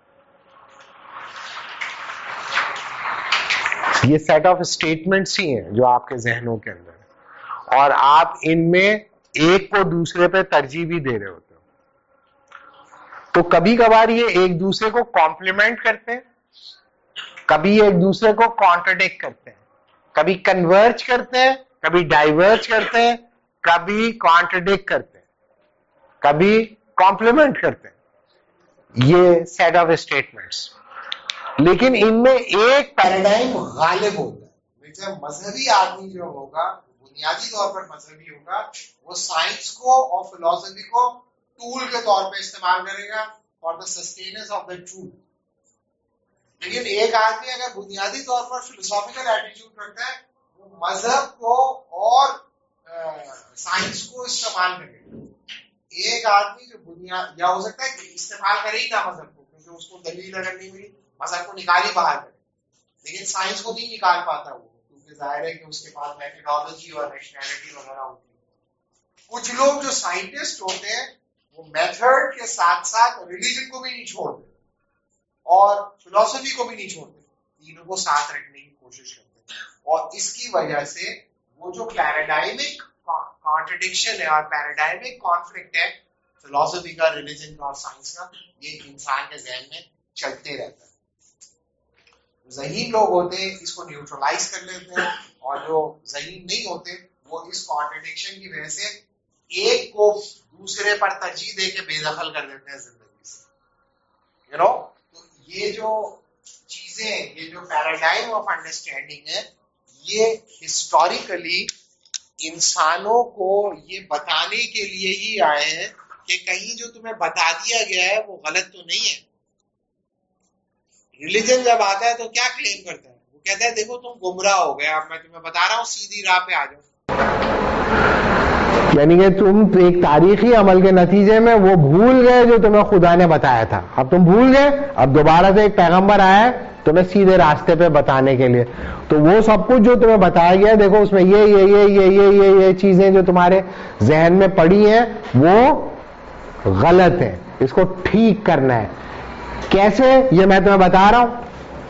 یہ سیٹ آف اسٹیٹمنٹس ہی ہیں جو آپ کے ذہنوں کے اندر ہے, اور آپ ان میں ایک کو دوسرے پہ ترجیح بھی دے رہے ہوتے ہو. تو کبھی کبھار یہ ایک دوسرے کو کمپلیمنٹ کرتے ہیں, کبھی ایک دوسرے کو کانٹرڈکٹ کرتے ہیں, کبھی کنورج کرتے ہیں, کبھی ڈائیورج کرتے ہیں, کبھی کانٹرڈکٹ کرتے ہیں, کبھی کمپلیمنٹ کرتے ہیں, یہ سیٹ آف اسٹیٹمنٹس. لیکن ان میں ایک پیراڈائم غالب ہوتا ہے. جب مذہبی آدمی جو ہوگا, بنیادی طور پر مذہبی ہوگا, وہ سائنس کو اور فلسفی کو ٹول کے طور پہ استعمال کرے گا for the sustenance of the truth. لیکن ایک آدمی اگر بنیادی طور پر فلسافیکل ایٹیٹیوڈ رکھتا ہے, وہ مذہب کو اور سائنس کو استعمال کرے گا. ایک آدمی جو بنیاد, یا ہو سکتا ہے کہ استعمال کرے ہی نہ مذہب کو, کیونکہ اس کو دلیل اگر نہیں ملی مذہب کو نکال ہی باہر کرے, لیکن سائنس کو نہیں نکال پاتا وہ, کیونکہ ظاہر ہے کہ اس کے پاس میتھڈالوجی اور ریشنلٹی وغیرہ ہوتی ہے. کچھ لوگ جو سائنٹسٹ ہوتے ہیں وہ میتھڈ کے ساتھ ساتھ ریلیجن کو بھی نہیں چھوڑتے اور فلسفی کو بھی نہیں چھوڑتے, تینوں کو ساتھ رکھنے کی کوشش کرتے ہیں. اور اس کی وجہ سے وہ جو پیراڈائمک کانٹرڈکشن ہے اور پیراڈائمک کانفلکٹ ہے فلسفی کا, ریلیجن کا اور سائنس کا, یہ انسان کے ذہن میں چلتے رہتا ہے. ذہین لوگ ہوتے ہیں اس کو نیوٹرلائز کر لیتے ہیں, اور جو ذہین نہیں ہوتے وہ اس کانٹرڈکشن کی وجہ سے ایک کو دوسرے پر ترجیح دے کے بے دخل کر دیتے ہیں زندگی سے. تو یہ جو چیزیں, یہ جو پیراڈائم آف انڈرسٹینڈنگ ہے, یہ ہسٹوریکلی انسانوں کو یہ بتانے کے لیے ہی آئے ہیں کہ کہیں جو تمہیں بتا دیا گیا ہے وہ غلط تو نہیں ہے. ریلیجن جب آتا ہے تو کیا کلیم کرتا ہے, وہ کہتا ہے دیکھو تم گمراہ ہو گئے, اب میں تمہیں بتا رہا ہوں سیدھی راہ پہ آ جاؤ. یعنی کہ تم ایک تاریخی عمل کے نتیجے میں وہ بھول گئے جو تمہیں خدا نے بتایا تھا, اب تم بھول گئے, اب دوبارہ سے ایک پیغمبر آیا ہے تمہیں سیدھے راستے پہ بتانے کے لیے. تو وہ سب کچھ جو تمہیں بتایا گیا, دیکھو اس میں یہ چیزیں جو تمہارے ذہن میں پڑی ہیں وہ غلط ہیں, اس کو ٹھیک کرنا ہے. کیسے, یہ میں تمہیں بتا رہا ہوں.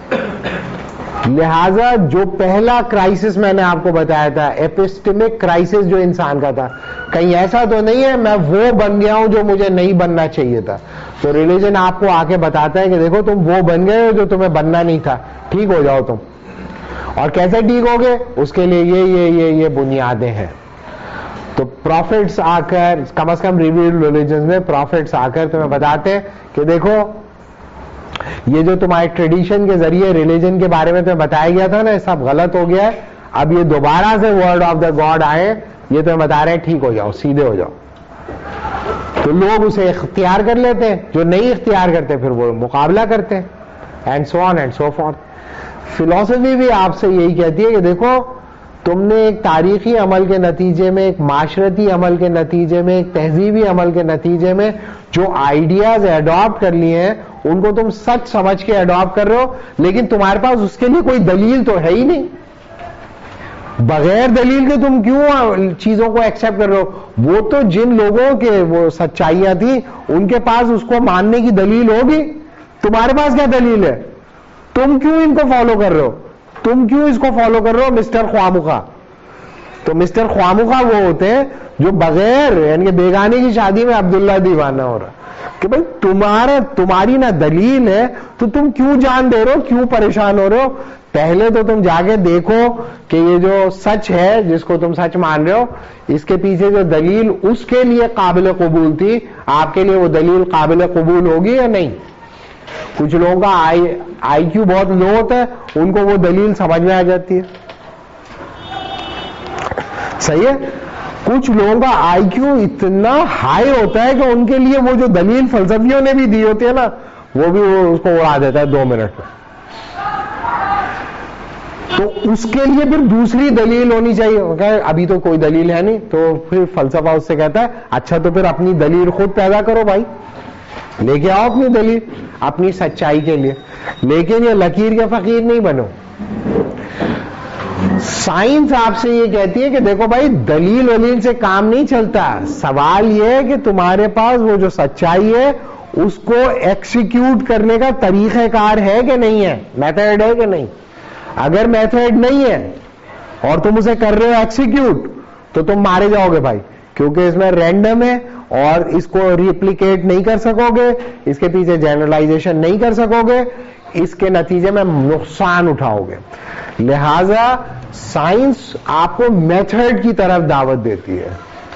لہذا جو پہلا کرائسس میں نے آپ کو بتایا تھا, ایپسٹمک کرائسس جو انسان کا تھا, کہیں ایسا تو نہیں ہے میں وہ بن گیا ہوں جو مجھے نہیں بننا چاہیے تھا. تو ریلیجن آپ کو آ کے بتاتا ہے کہ دیکھو تم وہ بن گئے ہو جو تمہیں بننا نہیں تھا, ٹھیک ہو جاؤ تم. اور کیسے ٹھیک ہوگے, اس کے لیے یہ بنیادیں ہیں. تو پروفٹس آ کر, کم از کم ریویلڈ ریلیجنز میں پروفٹس آ کر تمہیں بتاتے ہیں کہ دیکھو یہ جو تمہارے ٹریڈیشن کے ذریعے ریلیجن کے بارے میں تمہیں بتایا گیا تھا نا, یہ سب غلط ہو گیا ہے. اب یہ دوبارہ سے ورڈ آف دا گاڈ آئے, یہ تمہیں بتا رہے ہیں ٹھیک ہو جاؤ, سیدھے ہو جاؤ. تو لوگ اسے اختیار کر لیتے ہیں, جو نہیں اختیار کرتے پھر وہ مقابلہ کرتے ہیں, and so on and so forth. فلسفی بھی آپ سے یہی کہتی ہے کہ دیکھو تم نے ایک تاریخی عمل کے نتیجے میں, ایک معاشرتی عمل کے نتیجے میں, ایک تہذیبی عمل کے نتیجے میں جو آئیڈیاز ایڈاپٹ کر لیے ہیں ان کو تم سچ سمجھ کے ایڈاپٹ کر رہے ہو, لیکن تمہارے پاس اس کے لیے کوئی دلیل تو ہے ہی نہیں. بغیر دلیل کے تم کیوں چیزوں کو ایکسپٹ کر رہے ہو؟ وہ تو جن لوگوں کے وہ سچائیاں تھیں ان کے پاس اس کو ماننے کی دلیل ہوگی, تمہارے پاس کیا دلیل ہے؟ تم کیوں ان کو فالو کر رہے ہو؟ تم کیوں اس کو فالو کر رہے ہو مسٹر خوامخواہ؟ تو مسٹر خوامخواہ وہ ہوتے ہیں جو بغیر, یعنی کہ بیگانے کی شادی میں عبداللہ دیوانہ ہو رہا کہ بھائی تمہاری نہ دلیل ہے تو تم کیوں جان دے رہے ہو, کیوں پریشان ہو رہے ہو؟ پہلے تو تم جا کے دیکھو کہ یہ جو سچ ہے جس کو تم سچ مان رہے ہو, اس کے پیچھے جو دلیل اس کے لیے قابل قبول تھی, آپ کے لیے وہ دلیل قابل قبول ہوگی یا نہیں؟ کچھ لوگوں کا آئی کیو بہت لو ہوتا ہے, ان کو وہ دلیل سمجھ میں آ جاتی ہے, صحیح ہے. کچھ لوگوں کا آئی کیو اتنا ہائی ہوتا ہے کہ ان کے لیے وہ جو دلیل فلسفیوں نے بھی دی ہوتی ہے نا, وہ بھی اس کو اڑا دیتا ہے 2 منٹ میں. تو اس کے لیے پھر دوسری دلیل ہونی چاہیے. ابھی تو کوئی دلیل ہے نہیں, تو پھر فلسفہ اس سے کہتا ہے اچھا تو پھر اپنی دلیل خود پیدا کرو بھائی, لے کے آؤ اپنی دلیل اپنی سچائی کے لیے, لیکن یہ لکیر کے فقیر نہیں بنو. سائنس آپ سے یہ کہتی ہے کہ دیکھو بھائی دلیل ولیل سے کام نہیں چلتا, سوال یہ ہے کہ تمہارے پاس وہ جو سچائی ہے اس کو ایکسیکیوٹ کرنے کا طریقہ کار ہے کہ نہیں ہے, میتھڈ ہے کہ نہیں. اگر میتھڈ نہیں ہے اور تم اسے کر رہے ہو ایکسیکیوٹ تو تم مارے جاؤ گے بھائی, کیونکہ اس میں رینڈم ہے اور اس کو ریپلیکیٹ نہیں کر سکو گے, اس کے پیچھے جنرلائزیشن نہیں کر سکو گے, اس کے نتیجے میں نقصان اٹھاؤ گے. لہذا سائنس آپ کو میتھڈ کی طرف دعوت دیتی ہے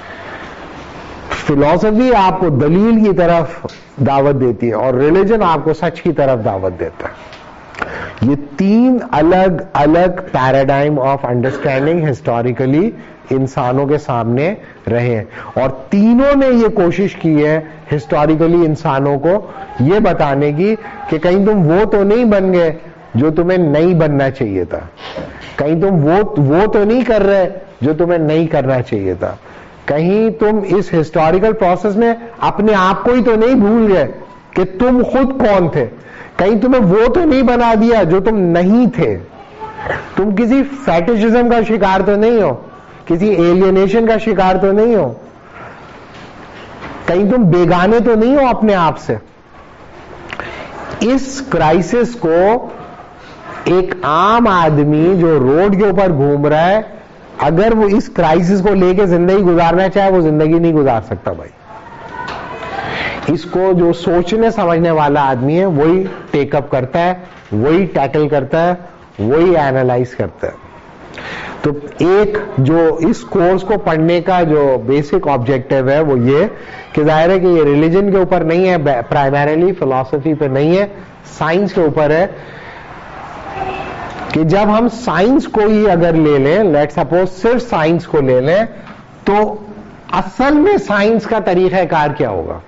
فلاسفی آپ کو دلیل کی طرف دعوت دیتی ہے اور ریلیجن آپ کو سچ کی طرف دعوت دیتا ہے. یہ تین الگ الگ پیراڈائم آف انڈرسٹینڈنگ ہسٹوریکلی انسانوں کے سامنے رہے ہیں اور تینوں نے یہ کوشش کی ہے ہسٹوریکلی انسانوں کو یہ بتانے کی کہ کہیں تم وہ تو نہیں بن گئے جو تمہیں نہیں بننا چاہیے تھا, کہیں تم وہ تو نہیں کر رہے جو تمہیں نہیں کرنا چاہیے تھا, کہیں تم اس ہسٹوریکل پروسیس میں اپنے آپ کو ہی تو نہیں بھول گئے کہ تم خود کون تھے, کہیں تمہیں وہ تو نہیں بنا دیا جو تم نہیں تھے, تم کسی فیٹیشزم کا شکار تو نہیں ہو, کسی ایلینیشن کا شکار تو نہیں ہو, کہیں تم بیگانے تو نہیں ہو اپنے آپ سے. اس کرائسس کو ایک عام آدمی جو روڈ کے اوپر گھوم رہا ہے, اگر وہ اس کرائسس کو لے کے زندگی گزارنا چاہے وہ زندگی نہیں گزار سکتا بھائی. اس کو جو سوچنے سمجھنے والا آدمی ہے وہی ٹیک اپ کرتا ہے, وہی ٹیکل کرتا ہے, وہی اینالائز کرتا ہے. تو ایک جو اس کورس کو پڑھنے کا جو بیسک آبجیکٹو ہے وہ یہ کہ ظاہر ہے کہ یہ ریلیجن کے اوپر نہیں ہے, پرائمریلی فلاسفی پہ نہیں ہے, سائنس کے اوپر ہے. کہ جب ہم سائنس کو ہی اگر لے لیں, لیٹ سپوز صرف سائنس کو لے لیں, تو اصل میں سائنس کا طریقہ کار کیا ہوگا؟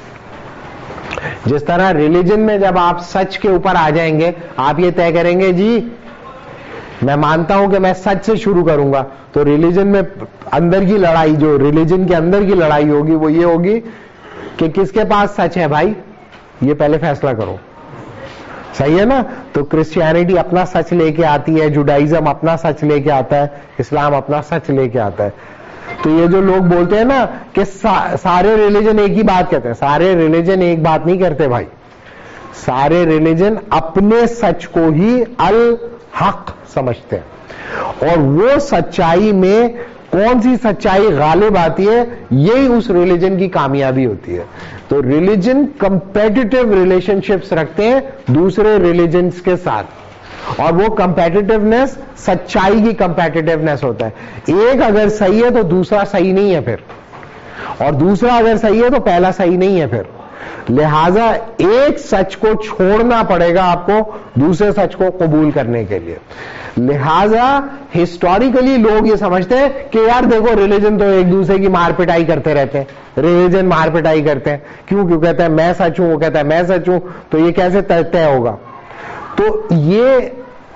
جس طرح ریلیجن میں جب آپ سچ کے اوپر آ جائیں گے آپ یہ طے کریں گے جی میں مانتا ہوں کہ میں سچ سے شروع کروں گا, تو ریلیجن میں اندر کی لڑائی, جو ریلیجن کے اندر کی لڑائی ہوگی وہ یہ ہوگی کہ کس کے پاس سچ ہے بھائی, یہ پہلے فیصلہ کرو. صحیح ہے نا؟ تو کرسچینٹی اپنا سچ لے کے آتی ہے, جوڈائزم اپنا سچ لے کے آتا ہے, اسلام اپنا سچ لے کے آتا ہے. تو یہ جو لوگ بولتے ہیں نا کہ سارے ریلیجن ایک ہی بات کہتے ہیں, سارے ریلیجن ایک بات نہیں کرتے بھائی. سارے ریلیجن اپنے سچ کو ہی الحق سمجھتے ہیں, اور وہ سچائی میں کون سی سچائی غالب آتی ہے یہی اس ریلیجن کی کامیابی ہوتی ہے. تو ریلیجن کمپیٹیٹو ریلیشن شپس رکھتے ہیں دوسرے ریلیجنز کے ساتھ, اور وہ کمپیٹیٹیونیس سچائی کی کمپیٹیٹیونیس ہوتا ہے. ایک اگر صحیح ہے تو دوسرا صحیح نہیں ہے پھر, اور دوسرا اگر صحیح ہے تو پہلا صحیح نہیں ہے پھر. لہذا ایک سچ کو چھوڑنا پڑے گا آپ کو دوسرے سچ کو قبول کرنے کے لیے. لہذا ہسٹوریکلی لوگ یہ سمجھتے ہیں کہ یار دیکھو ریلیجن تو ایک دوسرے کی مار پٹائی کرتے رہتے ہیں, ریلیجن مار پٹائی کرتے ہیں, کیوں کہتا ہے میں سچ ہوں, وہ کہتا ہے میں سچ ہوں, تو یہ کیسے طے ہوگا؟ تو یہ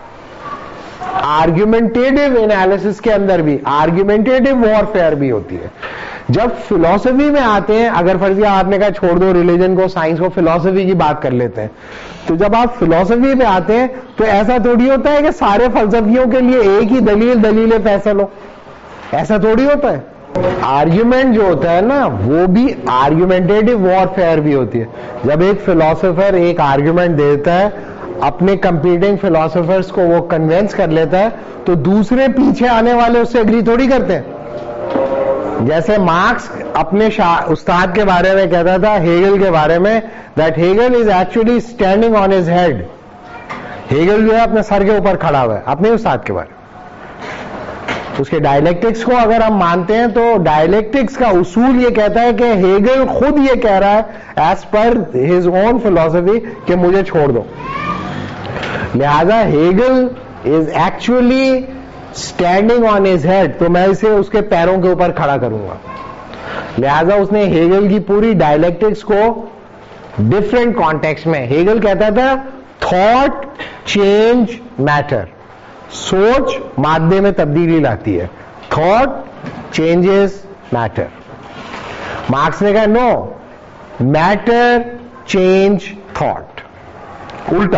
آرگیومنٹیٹو انالیسس کے اندر بھی آرگیومنٹیٹو وارفیئر بھی ہوتی ہے. جب فلسفی میں آتے ہیں, اگر فرضیہ آپ نے کہا چھوڑ دو ریلیجن کو, سائنس کو, فلسفی کی بات کر لیتے ہیں, تو جب آپ فلسفی پہ آتے ہیں تو ایسا تھوڑی ہوتا ہے کہ سارے فلسفیوں کے لیے ایک ہی دلیل فیصل ہو, ایسا تھوڑی ہوتا ہے. آرگیومنٹ جو ہوتا ہے نا وہ بھی آرگیومنٹیٹو وارفیئر بھی ہوتی ہے. جب ایک فلسفر ایک آرگیومنٹ دیتا ہے, اپنے کمپیٹنگ فلسفرز کو وہ کنوینس کر لیتا ہے, تو دوسرے پیچھے آنے والے اس سے اگری تھوڑی کرتے ہیں. جیسے مارکس اپنے استاد کے بارے میں کہتا تھا, ہیگل کے بارے میں, that Hegel is actually standing on his head. Hegel جو ہے اپنے سر کے اوپر کھڑا ہوا ہے اپنے استاد کے بارے میں. اس کے ڈائلیکٹکس کو اگر ہم مانتے ہیں تو ڈائلیکٹکس کا اصول یہ کہتا ہے کہ ہیگل خود یہ کہہ رہا ہے ایز پر ہز اون فلسفی کہ مجھے چھوڑ دو. لہذا Hegel is actually standing on his head, تو میں اسے اس کے پیروں کے اوپر کھڑا کروں گا. لہذا اس نے ہیگل کی پوری ڈائلیکٹکس کو ڈفرینٹ کانٹیکسٹ میں, ہیگل کہتا تھا تھاٹ چینج میٹر, سوچ مادے میں تبدیلی لاتی ہے, تھاٹ چینجز میٹر. مارکس نے کہا نو, میٹر چینج تھاٹ, الٹا.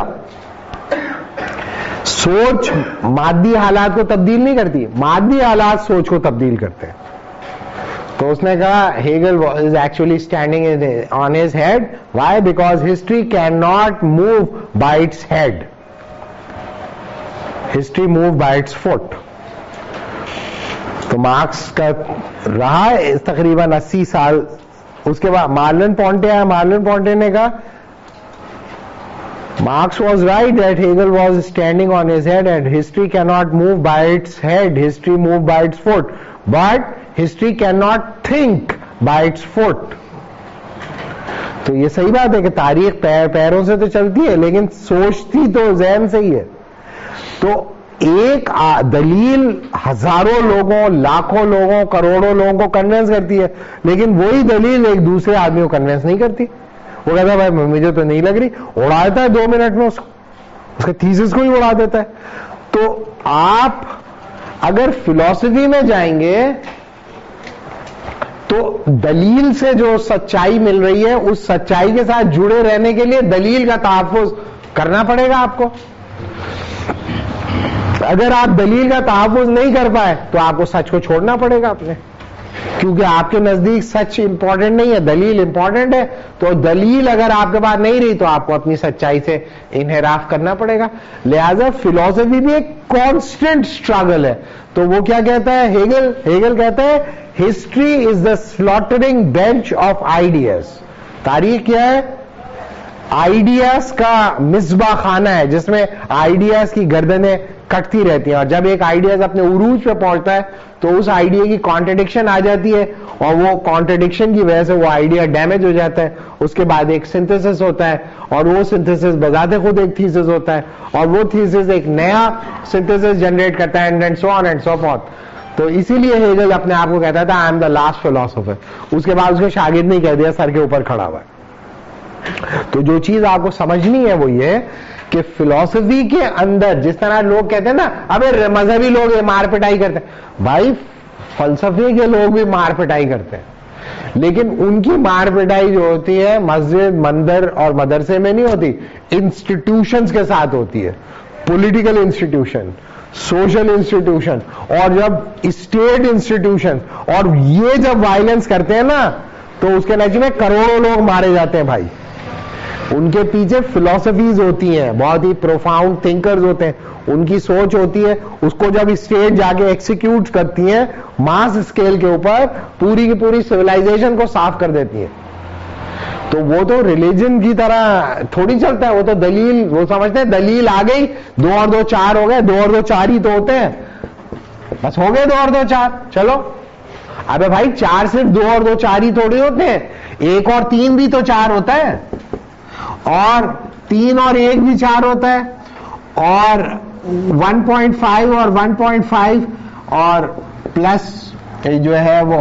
سوچ مادی حالات کو تبدیل نہیں کرتی, مادی حالات سوچ کو تبدیل کرتے ہیں. تو اس نے کہا Hegel is actually standing on his head. Why? Because history can not move by its head, history move by its foot. تو مارکس کا رہا تقریباً 80 سال. اس کے بعد مارلن پونٹے آیا. مارلن پونٹے نے کہا Marx was right that Hegel was standing on his head and history cannot move by its head, history move by its foot. But history cannot think by its foot. تو یہ صحیح بات ہے کہ تاریخ پیروں سے تو چلتی ہے لیکن سوچتی تو ذہن سے ہی ہے. تو ایک دلیل ہزاروں لوگوں, لاکھوں لوگوں, کروڑوں لوگوں کو کنونس کرتی ہے, لیکن وہی دلیل ایک دوسرے آدمی کو کنونس نہیں کرتی. وہ کہتا ہے بھائی مجھے تو نہیں لگ رہی, اڑا دیتا ہے 2 منٹ میں اس کے تھیسس کو ہی اڑا دیتا ہے. تو آپ اگر فلسفی میں جائیں گے تو دلیل سے جو سچائی مل رہی ہے اس سچائی کے ساتھ جڑے رہنے کے لیے دلیل کا تحفظ کرنا پڑے گا آپ کو. اگر آپ دلیل کا تحفظ نہیں کر پائے تو آپ کو سچ کو چھوڑنا پڑے گا اپنے, کیونکہ آپ کے نزدیک سچ امپورٹنٹ نہیں ہے, دلیل امپورٹنٹ ہے. تو دلیل اگر آپ کے پاس نہیں رہی تو آپ کو اپنی سچائی سے انحراف کرنا پڑے گا. لہذا فلسفی بھی ایک کانسٹنٹ اسٹرگل ہے. تو وہ کیا کہتا ہے ہیگل کہتا ہے history is the slaughtering bench of ideas. تاریخ کیا ہے؟ آئیڈیاز کا مصباح خانہ ہے جس میں آئیڈیاز کی گردنیں کٹتی رہتی ہیں, اور جب ایک آئیڈیاز اپنے عروج پہ پہنچتا ہے تو اس آئیڈیا کی کانٹرڈکشن آ جاتی ہے, اور وہ کانٹرڈکشن کی وجہ سے وہ آئیڈیا ڈیمیج ہو جاتا ہے. اس کے بعد ایک سنتھسس ہوتا ہے, اور وہ سنتھسس بذات خود ایک تھیسس ہوتا ہے, اور وہ تھیسس ایک نیا سنتھسس جنریٹ کرتا ہے, and so on and so forth. تو اسی لیے ہیگل اپنے آپ کو کہتا تھا I am the last philosopher. اس کے بعد اس کے شاگرد نے کہہ دیا سر کے اوپر کھڑا ہوا ہے. تو جو چیز آپ کو سمجھنی ہے وہ یہ کہ فلسفی کے اندر جس طرح لوگ کہتے ہیں نا ابے مذہبی لوگ مار پٹائی کرتے ہیں, بھائی فلسفے کے لوگ بھی مار پٹائی کرتے ہیں, لیکن ان کی مار پٹائی جو ہوتی ہے مسجد, مندر اور مدرسے میں نہیں ہوتی, انسٹیٹیوشنز کے ساتھ ہوتی ہے. پولیٹیکل انسٹیٹیوشن, سوشل انسٹیٹیوشن, اور جب اسٹیٹ انسٹیٹیوشن, اور یہ جب وائلنس کرتے ہیں نا تو اس کے نتیجے میں کروڑوں لوگ مارے جاتے ہیں. بھائی ان کے پیچھے فلسفیز ہوتی ہیں, بہت ہی پروفاؤنڈ تھنکرز ہوتے ہیں, ان کی سوچ ہوتی ہے, اس کو جب اسٹیٹ جا کے ایکسیکیوٹ کرتی ہیں ماس اسکیل کے اوپر, پوری کی پوری سویلائزیشن کو صاف کر دیتی ہیں. تو وہ تو ریلیجن کی طرح تھوڑی چلتا ہے, وہ تو دلیل, وہ سمجھتے ہیں دلیل آ گئی 2 اور 2 4 ہو گئے, 2 اور 2 4 ہی تو ہوتے ہیں, بس ہو گئے 2 اور 2 4, چلو. ابے بھائی 4 صرف 2 اور 2 4 ہی تھوڑی ہوتے ہیں, 1 اور 3 بھی تو 4 ہوتا ہے, اور 3 اور 1 بھی 4 ہوتا ہے, اور 1.5 اور 1.5 اور پلس جو ہے وہ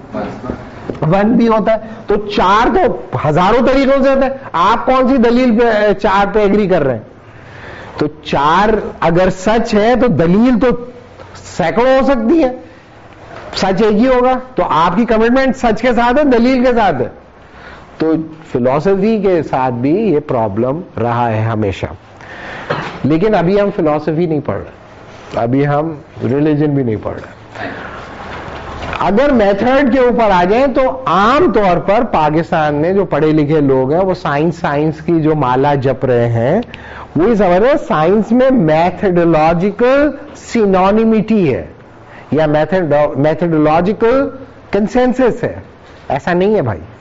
1 بھی ہوتا ہے. تو 4 تو ہزاروں طریقوں سے ہوتا ہے. آپ کون سی دلیل پہ 4 پہ ایگری کر رہے ہیں؟ تو 4 اگر سچ ہے تو دلیل تو سینکڑوں ہو سکتی ہے, سچ ایک ہی ہوگا. تو آپ کی کمٹمنٹ سچ کے ساتھ ہے, دلیل کے ساتھ ہے. تو فلسفی کے ساتھ بھی یہ پرابلم رہا ہے ہمیشہ. لیکن ابھی ہم فلسفی نہیں پڑھ رہے, ابھی ہم ریلیجن بھی نہیں پڑھ رہے. اگر میتھڈ کے اوپر آ جائیں تو عام طور پر پاکستان میں جو پڑھے لکھے لوگ ہیں وہ سائنس کی جو مالا جپ رہے ہیں وہ یہ سمجھ رہے ہیں سائنس میں میتھڈولوجیکل سینونیمٹی ہے یا میتھڈولوجیکل کنسنسس ہے. ایسا نہیں ہے بھائی.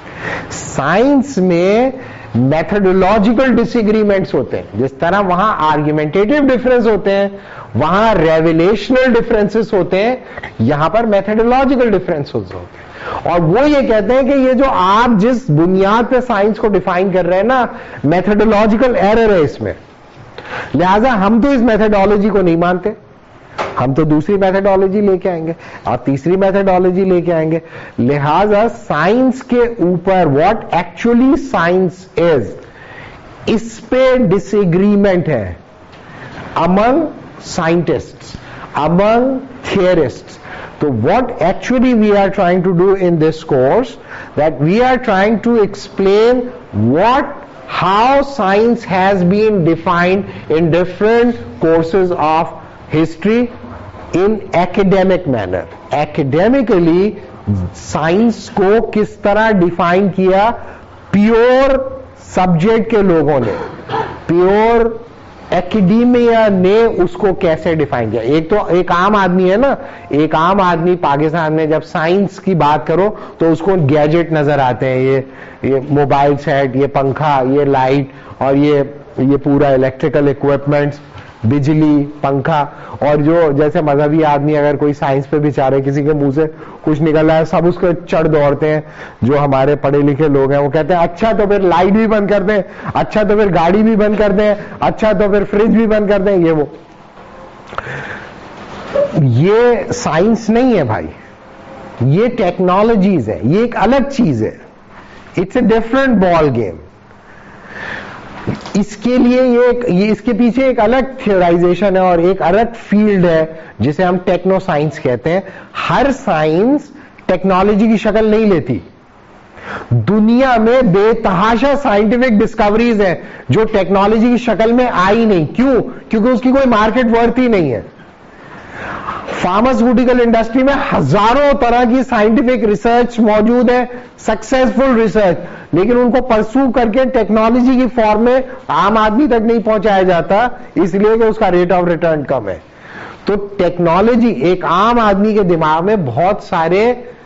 سائنس میں میتھڈولوجیکل ڈس ایگریمنٹس ہوتے ہیں. جس طرح وہاں آرگیومنٹیٹو ڈفرنس ہوتے ہیں, وہاں ریویلیشنل ڈفرینسز ہوتے ہیں, یہاں پر میتھڈولوجیکل ڈفرینس ہوتے ہیں. اور وہ یہ کہتے ہیں کہ یہ جو آپ جس بنیاد پہ سائنس کو ڈیفائن کر رہے ہیں نا, میتھڈولوجیکل ایرر ہے اس میں, لہذا ہم تو اس میتھڈولوجی کو نہیں مانتے, ہم تو دوسری میتھڈولوجی لے کے آئیں گے اور تیسری میتھڈولوجی لے کے آئیں گے. لہذا سائنس کے اوپر واٹ ایکچولی سائنس از, اس پہ ڈس ایگریمنٹ ہے among scientists, among theorists. So what actually we are trying to do in this course, that we are trying to explain how science has been defined in different courses of history in academic manner. Academically science کو کس طرح define کیا pure subject کے لوگوں نے, pure ایکڈیمیا نے اس کو کیسے ڈیفائن کیا. ایک تو ایک عام آدمی ہے نا, ایک عام آدمی پاکستان میں جب سائنس کی بات کرو تو اس کو گیجٹ نظر آتے ہیں, یہ موبائل سیٹ, یہ پنکھا, یہ لائٹ, اور یہ پورا الیکٹریکل اکوپمنٹس, बिजली, पंखा, और जो जैसे मजहबी आदमी अगर कोई साइंस पे बेचारे किसी के मुंह से कुछ निकल रहा है, सब उसको चढ़ दौड़ते हैं. जो हमारे पढ़े लिखे लोग हैं वो कहते हैं अच्छा तो फिर लाइट भी बंद कर दें, अच्छा तो फिर गाड़ी भी बंद कर दें, अच्छा तो फिर फ्रिज भी बंद कर दें. ये वो, ये साइंस नहीं है भाई, ये टेक्नोलॉजीज है, ये एक अलग चीज है. It's a different ball game. इसके लिए ये इसके पीछे एक अलग थियोराइजेशन है और एक अलग फील्ड है जिसे हम टेक्नो साइंस कहते हैं. हर साइंस टेक्नोलॉजी की शक्ल नहीं लेती. दुनिया में बेतहाशा साइंटिफिक डिस्कवरीज हैं जो टेक्नोलॉजी की शक्ल में आई नहीं. क्यों? क्योंकि उसकी कोई मार्केट वर्थ ही नहीं है. फार्मास्यूटिकल इंडस्ट्री में हजारों तरह की साइंटिफिक रिसर्च मौजूद है, सक्सेसफुल रिसर्च, लेकिन उनको परस्यू करके टेक्नोलॉजी की फॉर्म में आम आदमी तक नहीं पहुंचाया जाता, इसलिए कि उसका रेट ऑफ रिटर्न कम है. तो टेक्नोलॉजी, एक आम आदमी के दिमाग में बहुत सारे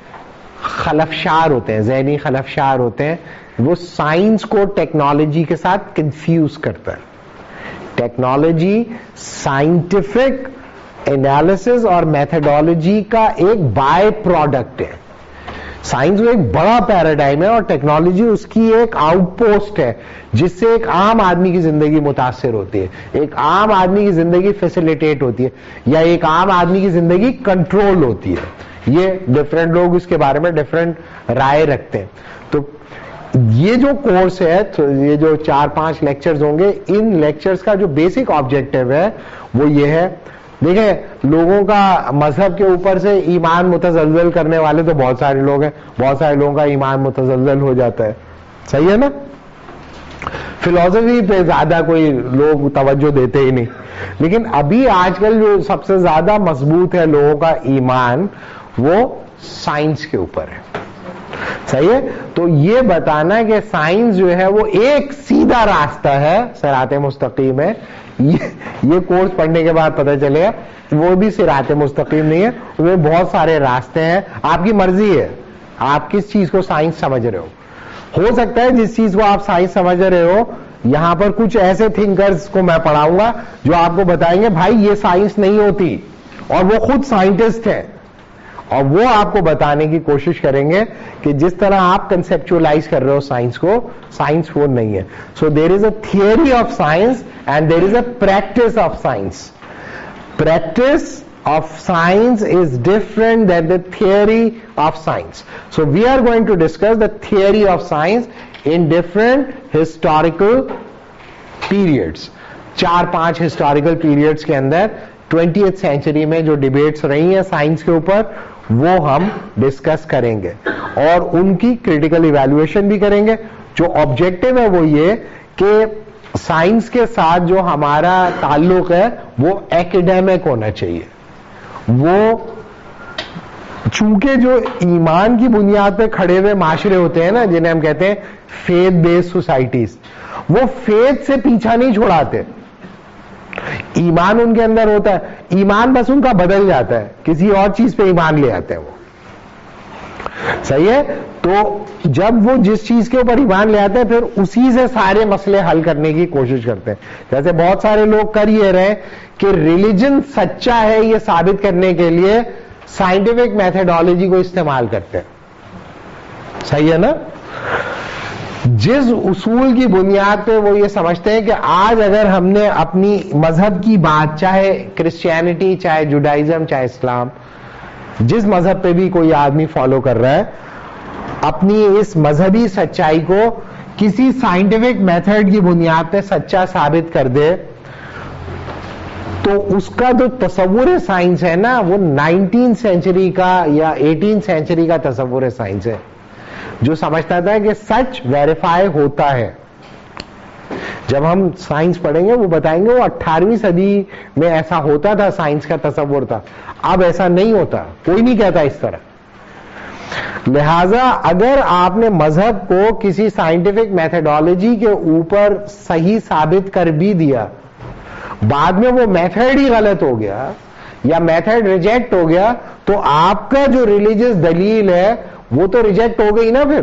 खलफशार होते हैं, ज़हनी खलफशार होते हैं, वो साइंस को टेक्नोलॉजी के साथ कंफ्यूज करता है. टेक्नोलॉजी साइंटिफिक एनालिसिस और मेथडोलॉजी का एक बाय प्रोडक्ट है. साइंस वो एक बड़ा पैराडाइम है और टेक्नोलॉजी उसकी एक आउटपोस्ट है जिससे एक आम आदमी की जिंदगी मुतासिर होती है, एक आम आदमी की जिंदगी फैसिलिटेट होती है, या एक आम आदमी की जिंदगी कंट्रोल होती है. ये डिफरेंट लोग इसके बारे में डिफरेंट राय रखते हैं. तो ये जो कोर्स है, तो ये जो 4-5 लेक्चर्स होंगे, इन लेक्चर्स का जो बेसिक ऑब्जेक्टिव है वो ये है. देखें, लोगों का मजहब के ऊपर से ईमान मुतज़ल्ज़ल करने वाले तो बहुत सारे लोग हैं, बहुत सारे लोगों का ईमान मुतज़ल्ज़ल हो जाता है. सही है ना? फिलॉसफी पे ज्यादा कोई लोग तवज्जो देते ही नहीं. लेकिन अभी आजकल जो सबसे ज्यादा मजबूत है लोगों का ईमान, वो साइंस के ऊपर है. सही है? तो ये बताना कि साइंस जो है वो एक सीधा रास्ता है, सिराते मुस्तकीम है, ये कोर्स पढ़ने के बाद पता चलेगा वो भी सिराते मुस्तकीम नहीं है, उसमें बहुत सारे रास्ते हैं. आपकी मर्जी है आप किस चीज को साइंस समझ रहे हो सकता है जिस चीज को आप साइंस समझ रहे हो, यहां पर कुछ ऐसे थिंकर्स को मैं पढ़ाऊंगा जो आपको बताएंगे भाई ये साइंस नहीं होती, और वो खुद साइंटिस्ट हैं, और वो आपको बताने की कोशिश करेंगे कि जिस तरह आप कंसेप्चुअलाइज कर रहे हो साइंस को, साइंस वो नहीं है. So there is a theory of science and there is a practice of science. Practice of science is different than the theory of science. So we are going to discuss the theory of science in different historical periods. 4-5 historical periods के अंदर 20th century में जो debates रही हैं science के ऊपर, वो हम डिस्कस करेंगे और उनकी क्रिटिकल इवैल्यूएशन भी करेंगे. जो ऑब्जेक्टिव है वो ये कि साइंस के साथ जो हमारा ताल्लुक है वो एकेडमिक होना चाहिए. वो चूंकि जो ईमान की बुनियाद पे खड़े हुए माशरे होते हैं ना, जिन्हें हम कहते हैं फेथ बेस्ड सोसाइटीज, वो फेथ से पीछा नहीं छुड़ाते. ईमान उनके अंदर होता है, ईमान बस उनका बदल जाता है, किसी और चीज पे ईमान ले आते हैं वो. सही है? तो जब वो जिस चीज के ऊपर ईमान ले आते हैं फिर उसी से सारे मसले हल करने की कोशिश करते हैं. जैसे बहुत सारे लोग कर ये रहे कि रिलीजन सच्चा है ये साबित करने के लिए साइंटिफिक मेथडोलॉजी को इस्तेमाल करते हैं. सही है ना? जिस उसूल की बुनियाद पे वो ये समझते हैं कि आज अगर हमने अपनी मजहब की बात, चाहे क्रिश्चियनिटी, चाहे जुडाइज्म, चाहे इस्लाम, जिस मजहब पे भी कोई आदमी फॉलो कर रहा है, अपनी इस मजहबी सच्चाई को किसी साइंटिफिक मेथड की बुनियाद पे सच्चा साबित कर दे, तो उसका जो तसव्वुर साइंस है ना, वो 19th सेंचुरी का या 18th सेंचुरी का तसव्वुर साइंस है, जो समझता था कि सच वेरीफाई होता है. जब हम साइंस पढ़ेंगे वो बताएंगे वो 18वीं सदी में ऐसा होता था, साइंस का तसव्वुर था. अब ऐसा नहीं होता, कोई नहीं कहता इस तरह. लिहाजा अगर आपने मजहब को किसी साइंटिफिक मेथडोलॉजी के ऊपर सही साबित कर भी दिया, बाद में वो मेथड ही गलत हो गया या मेथड रिजेक्ट हो गया, तो आपका जो रिलीजियस दलील है वो तो रिजेक्ट हो गई ना फिर.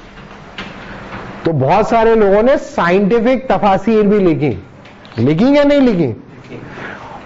तो बहुत सारे लोगों ने साइंटिफिक तफासीर भी लिखी या नहीं लिखी?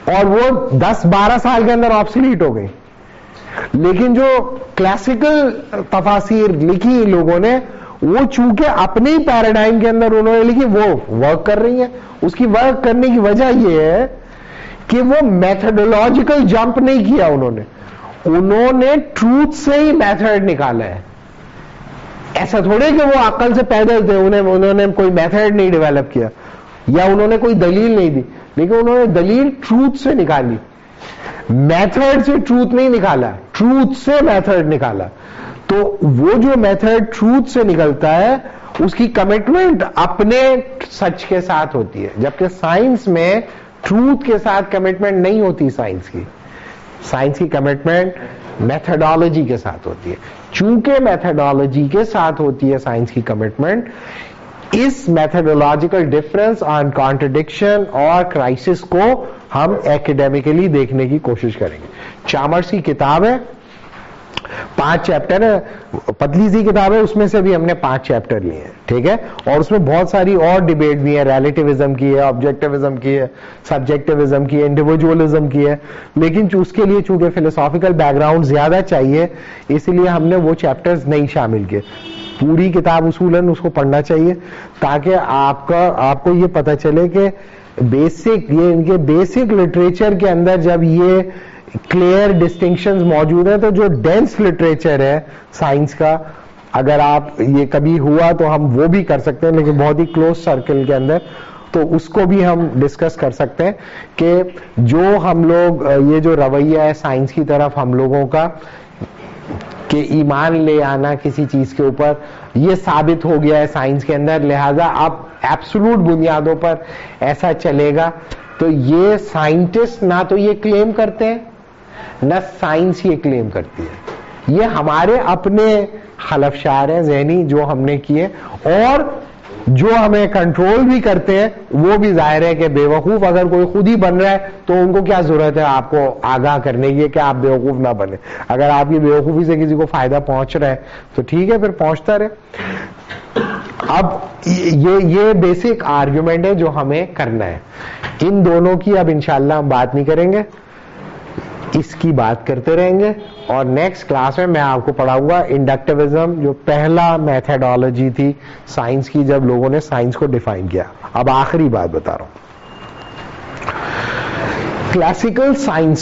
اور وہ 10-12 سال کے اندر آبسلیٹ ہو گئی. لیکن جو کلاسیکل تفاسیر لکھی لوگوں نے, وہ چونکہ اپنے ہی پیراڈائم کے اندر انہوں نے لکھی, وہ ورک کر رہی ہیں. اس کی ورک کرنے کی وجہ یہ ہے کہ وہ میتھڈولوجیکل جمپ نہیں کیا انہوں نے ٹروتھ سے ہی میتھڈ نکالا ہے. ایسا تھوڑے کہ وہ عقل سے پیدل تھے, انہوں نے کوئی میتھڈ نہیں ڈیولپ کیا یا انہوں نے کوئی دلیل نہیں دی, لیکن انہوں نے دلیل ٹروتھ سے نکالی. میتھڈ سے ٹروتھ نہیں نکالا, ٹروتھ سے میتھڈ نکالا. تو وہ جو میتھڈ ٹروتھ سے نکلتا ہے اس کی کمٹمنٹ اپنے سچ کے ساتھ ہوتی ہے, جبکہ سائنس میں ٹروتھ کے ساتھ کمٹمنٹ نہیں ہوتی. سائنس کی کمٹمنٹ میتھڈالوجی کے ساتھ ہوتی ہے. چونکہ میتھڈالوجی کے ساتھ ہوتی ہے سائنس کی کمٹمنٹ, اس میتھڈولوجیکل ڈفرنس آن کانٹرڈکشن اور کرائسس کو ہم ایکڈیمکلی دیکھنے کی کوشش کریں گے. چامرس کی کتاب ہے, 5 چیپٹر ہے, پتلی سی کتاب ہے, اس میں سے بھی ہم نے 5 چیپٹر لیے ہیں, ٹھیک ہے. اور اس میں بہت ساری اور ڈیبیٹ بھی ہے, ریلیٹیوزم کی ہے, آبجیکٹیوزم کی ہے, سبجیکٹیوزم کی ہے, انڈیویجولزم کی ہے. لیکن اس کے لیے چونکہ فلسافیکل بیک گراؤنڈ زیادہ چاہیے, اس لیے ہم نے وہ چیپٹرز نہیں شامل کیے. پوری کتاب اصولاً اس کو پڑھنا چاہیے تاکہ آپ کو یہ پتہ چلے کہ بیسک, یہ ان کے بیسک لٹریچر کے اندر جب یہ کلیئر ڈسٹنکشنز موجود ہیں, تو جو ڈینس لٹریچر ہے سائنس کا, اگر آپ یہ کبھی ہوا تو ہم وہ بھی کر سکتے ہیں, لیکن بہت ہی کلوز سرکل کے اندر, تو اس کو بھی ہم ڈسکس کر سکتے ہیں کہ جو ہم لوگ, یہ جو رویہ ہے سائنس کی طرف ہم لوگوں کا کہ ایمان لے آنا کسی چیز کے اوپر, یہ ثابت ہو گیا ہے سائنس کے اندر, لہذا اب ایبسولوٹ بنیادوں پر ایسا چلے گا. تو یہ سائنٹسٹ نہ تو یہ کلیم کرتے ہیں نہ سائنس یہ کلیم کرتی ہے, یہ ہمارے اپنے خلفشار ہیں ذہنی جو ہم نے کیے, اور جو ہمیں کنٹرول بھی کرتے ہیں وہ بھی ظاہر ہے کہ بے وقوف. اگر کوئی خود ہی بن رہا ہے تو ان کو کیا ضرورت ہے آپ کو آگاہ کرنے کی کہ آپ بے وقوف نہ بنے. اگر آپ کی بے وقوفی سے کسی کو فائدہ پہنچ رہا ہے تو ٹھیک ہے, پھر پہنچتا رہے. اب یہ بیسک آرگیومنٹ ہے جو ہمیں کرنا ہے. ان دونوں کی اب انشاءاللہ ہم بات نہیں کریں گے, اس کی بات کرتے رہیں گے. اور نیکسٹ کلاس میں آپ کو پڑھاؤں گا انڈکٹیوزم, جو پہلا میتھڈالوجی تھی سائنس کی جب لوگوں نے سائنس کو ڈیفائن کیا. اب آخری بات بتا رہا ہوں, کلاسیکل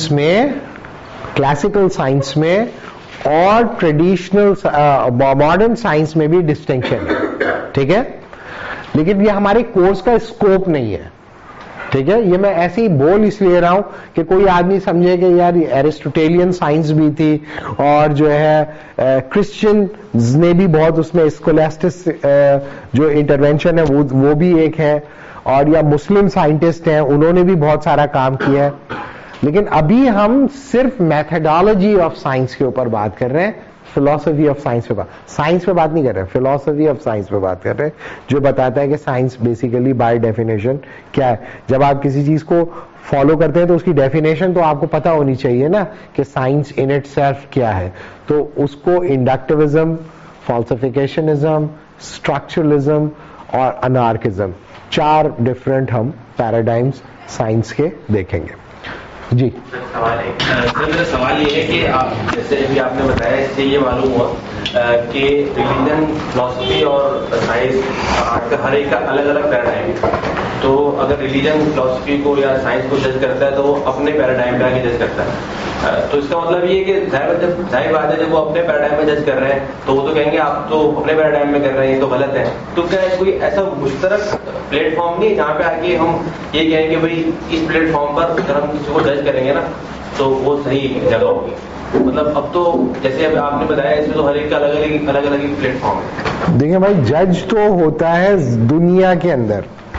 سائنس میں اور ٹریڈیشنل ماڈرن سائنس میں بھی ڈسٹنکشن ہے, ٹھیک ہے, لیکن یہ ہمارے کورس کا اسکوپ نہیں ہے, ٹھیک ہے. یہ میں ایسے ہی بول اس لیے رہا ہوں کہ کوئی آدمی سمجھے کہ یار ایرسٹوٹیلین سائنس بھی تھی, اور جو ہے کرسچنز نے بھی بہت اس میں اسکولاسٹس جو انٹرونشن ہے وہ بھی ایک ہے, اور یا مسلم سائنٹسٹ ہیں انہوں نے بھی بہت سارا کام کیا ہے. لیکن ابھی ہم صرف میتھڈالوجی آف سائنس کے اوپر بات کر رہے ہیں, فلاسفی آف سائنس پہ سائنس پہ بات نہیں کر رہے, فلاسفی آف سائنس پہ بات کر رہے ہیں, جو بتاتا ہے کہ سائنس بیسیکلی بائی ڈیفینیشن کیا ہے. جب آپ کسی چیز کو فالو کرتے ہیں تو اس کی ڈیفینیشن تو آپ کو پتا ہونی چاہیے نا کہ سائنس ان اٹ سیلف کیا ہے. تو اس کو انڈکٹیوزم, فالسیفیکیشنزم, اسٹرکچرلزم اور انارکزم, 4 ڈفرنٹ ہم پیراڈائمس سائنس کے دیکھیں گے. جی میرا سوال یہ ہے کہ آپ جیسے ابھی آپ نے بتایا, اس سے یہ معلوم ہوا کہ ریلیجن, فلاسفی اور سائنس ہر ایک کا الگ الگ پیراڈائم ہے. تو اگر ریلیجن فلاسفی کو یا سائنس کو جج کرتا ہے تو وہ اپنے پیراڈائم پہ آ کے جج کرتا ہے. تو اس کا مطلب یہ ہے کہ ظاہر بات ہے جب وہ اپنے پیراڈائم میں جج کر رہے ہیں تو وہ تو کہیں گے آپ تو اپنے پیراڈائم میں کر رہے ہیں, یہ تو غلط ہے. تو کیا کوئی ایسا مشترک پلیٹ فارم نہیں جہاں پہ آ کے ہم یہ کہیں کہ بھائی اس پلیٹ فارم پر اگر ہم کسی کو جج کریں گے نا تو وہ صحیح جگہ ہوگی. مطلب اب تو جیسے اب آپ نے بتایا اس میں تو ہر ایک کا الگ الگ پلیٹ فارم ہے. دیکھیں بھائی, جج تو ہوتا ہے دنیا کے اندر,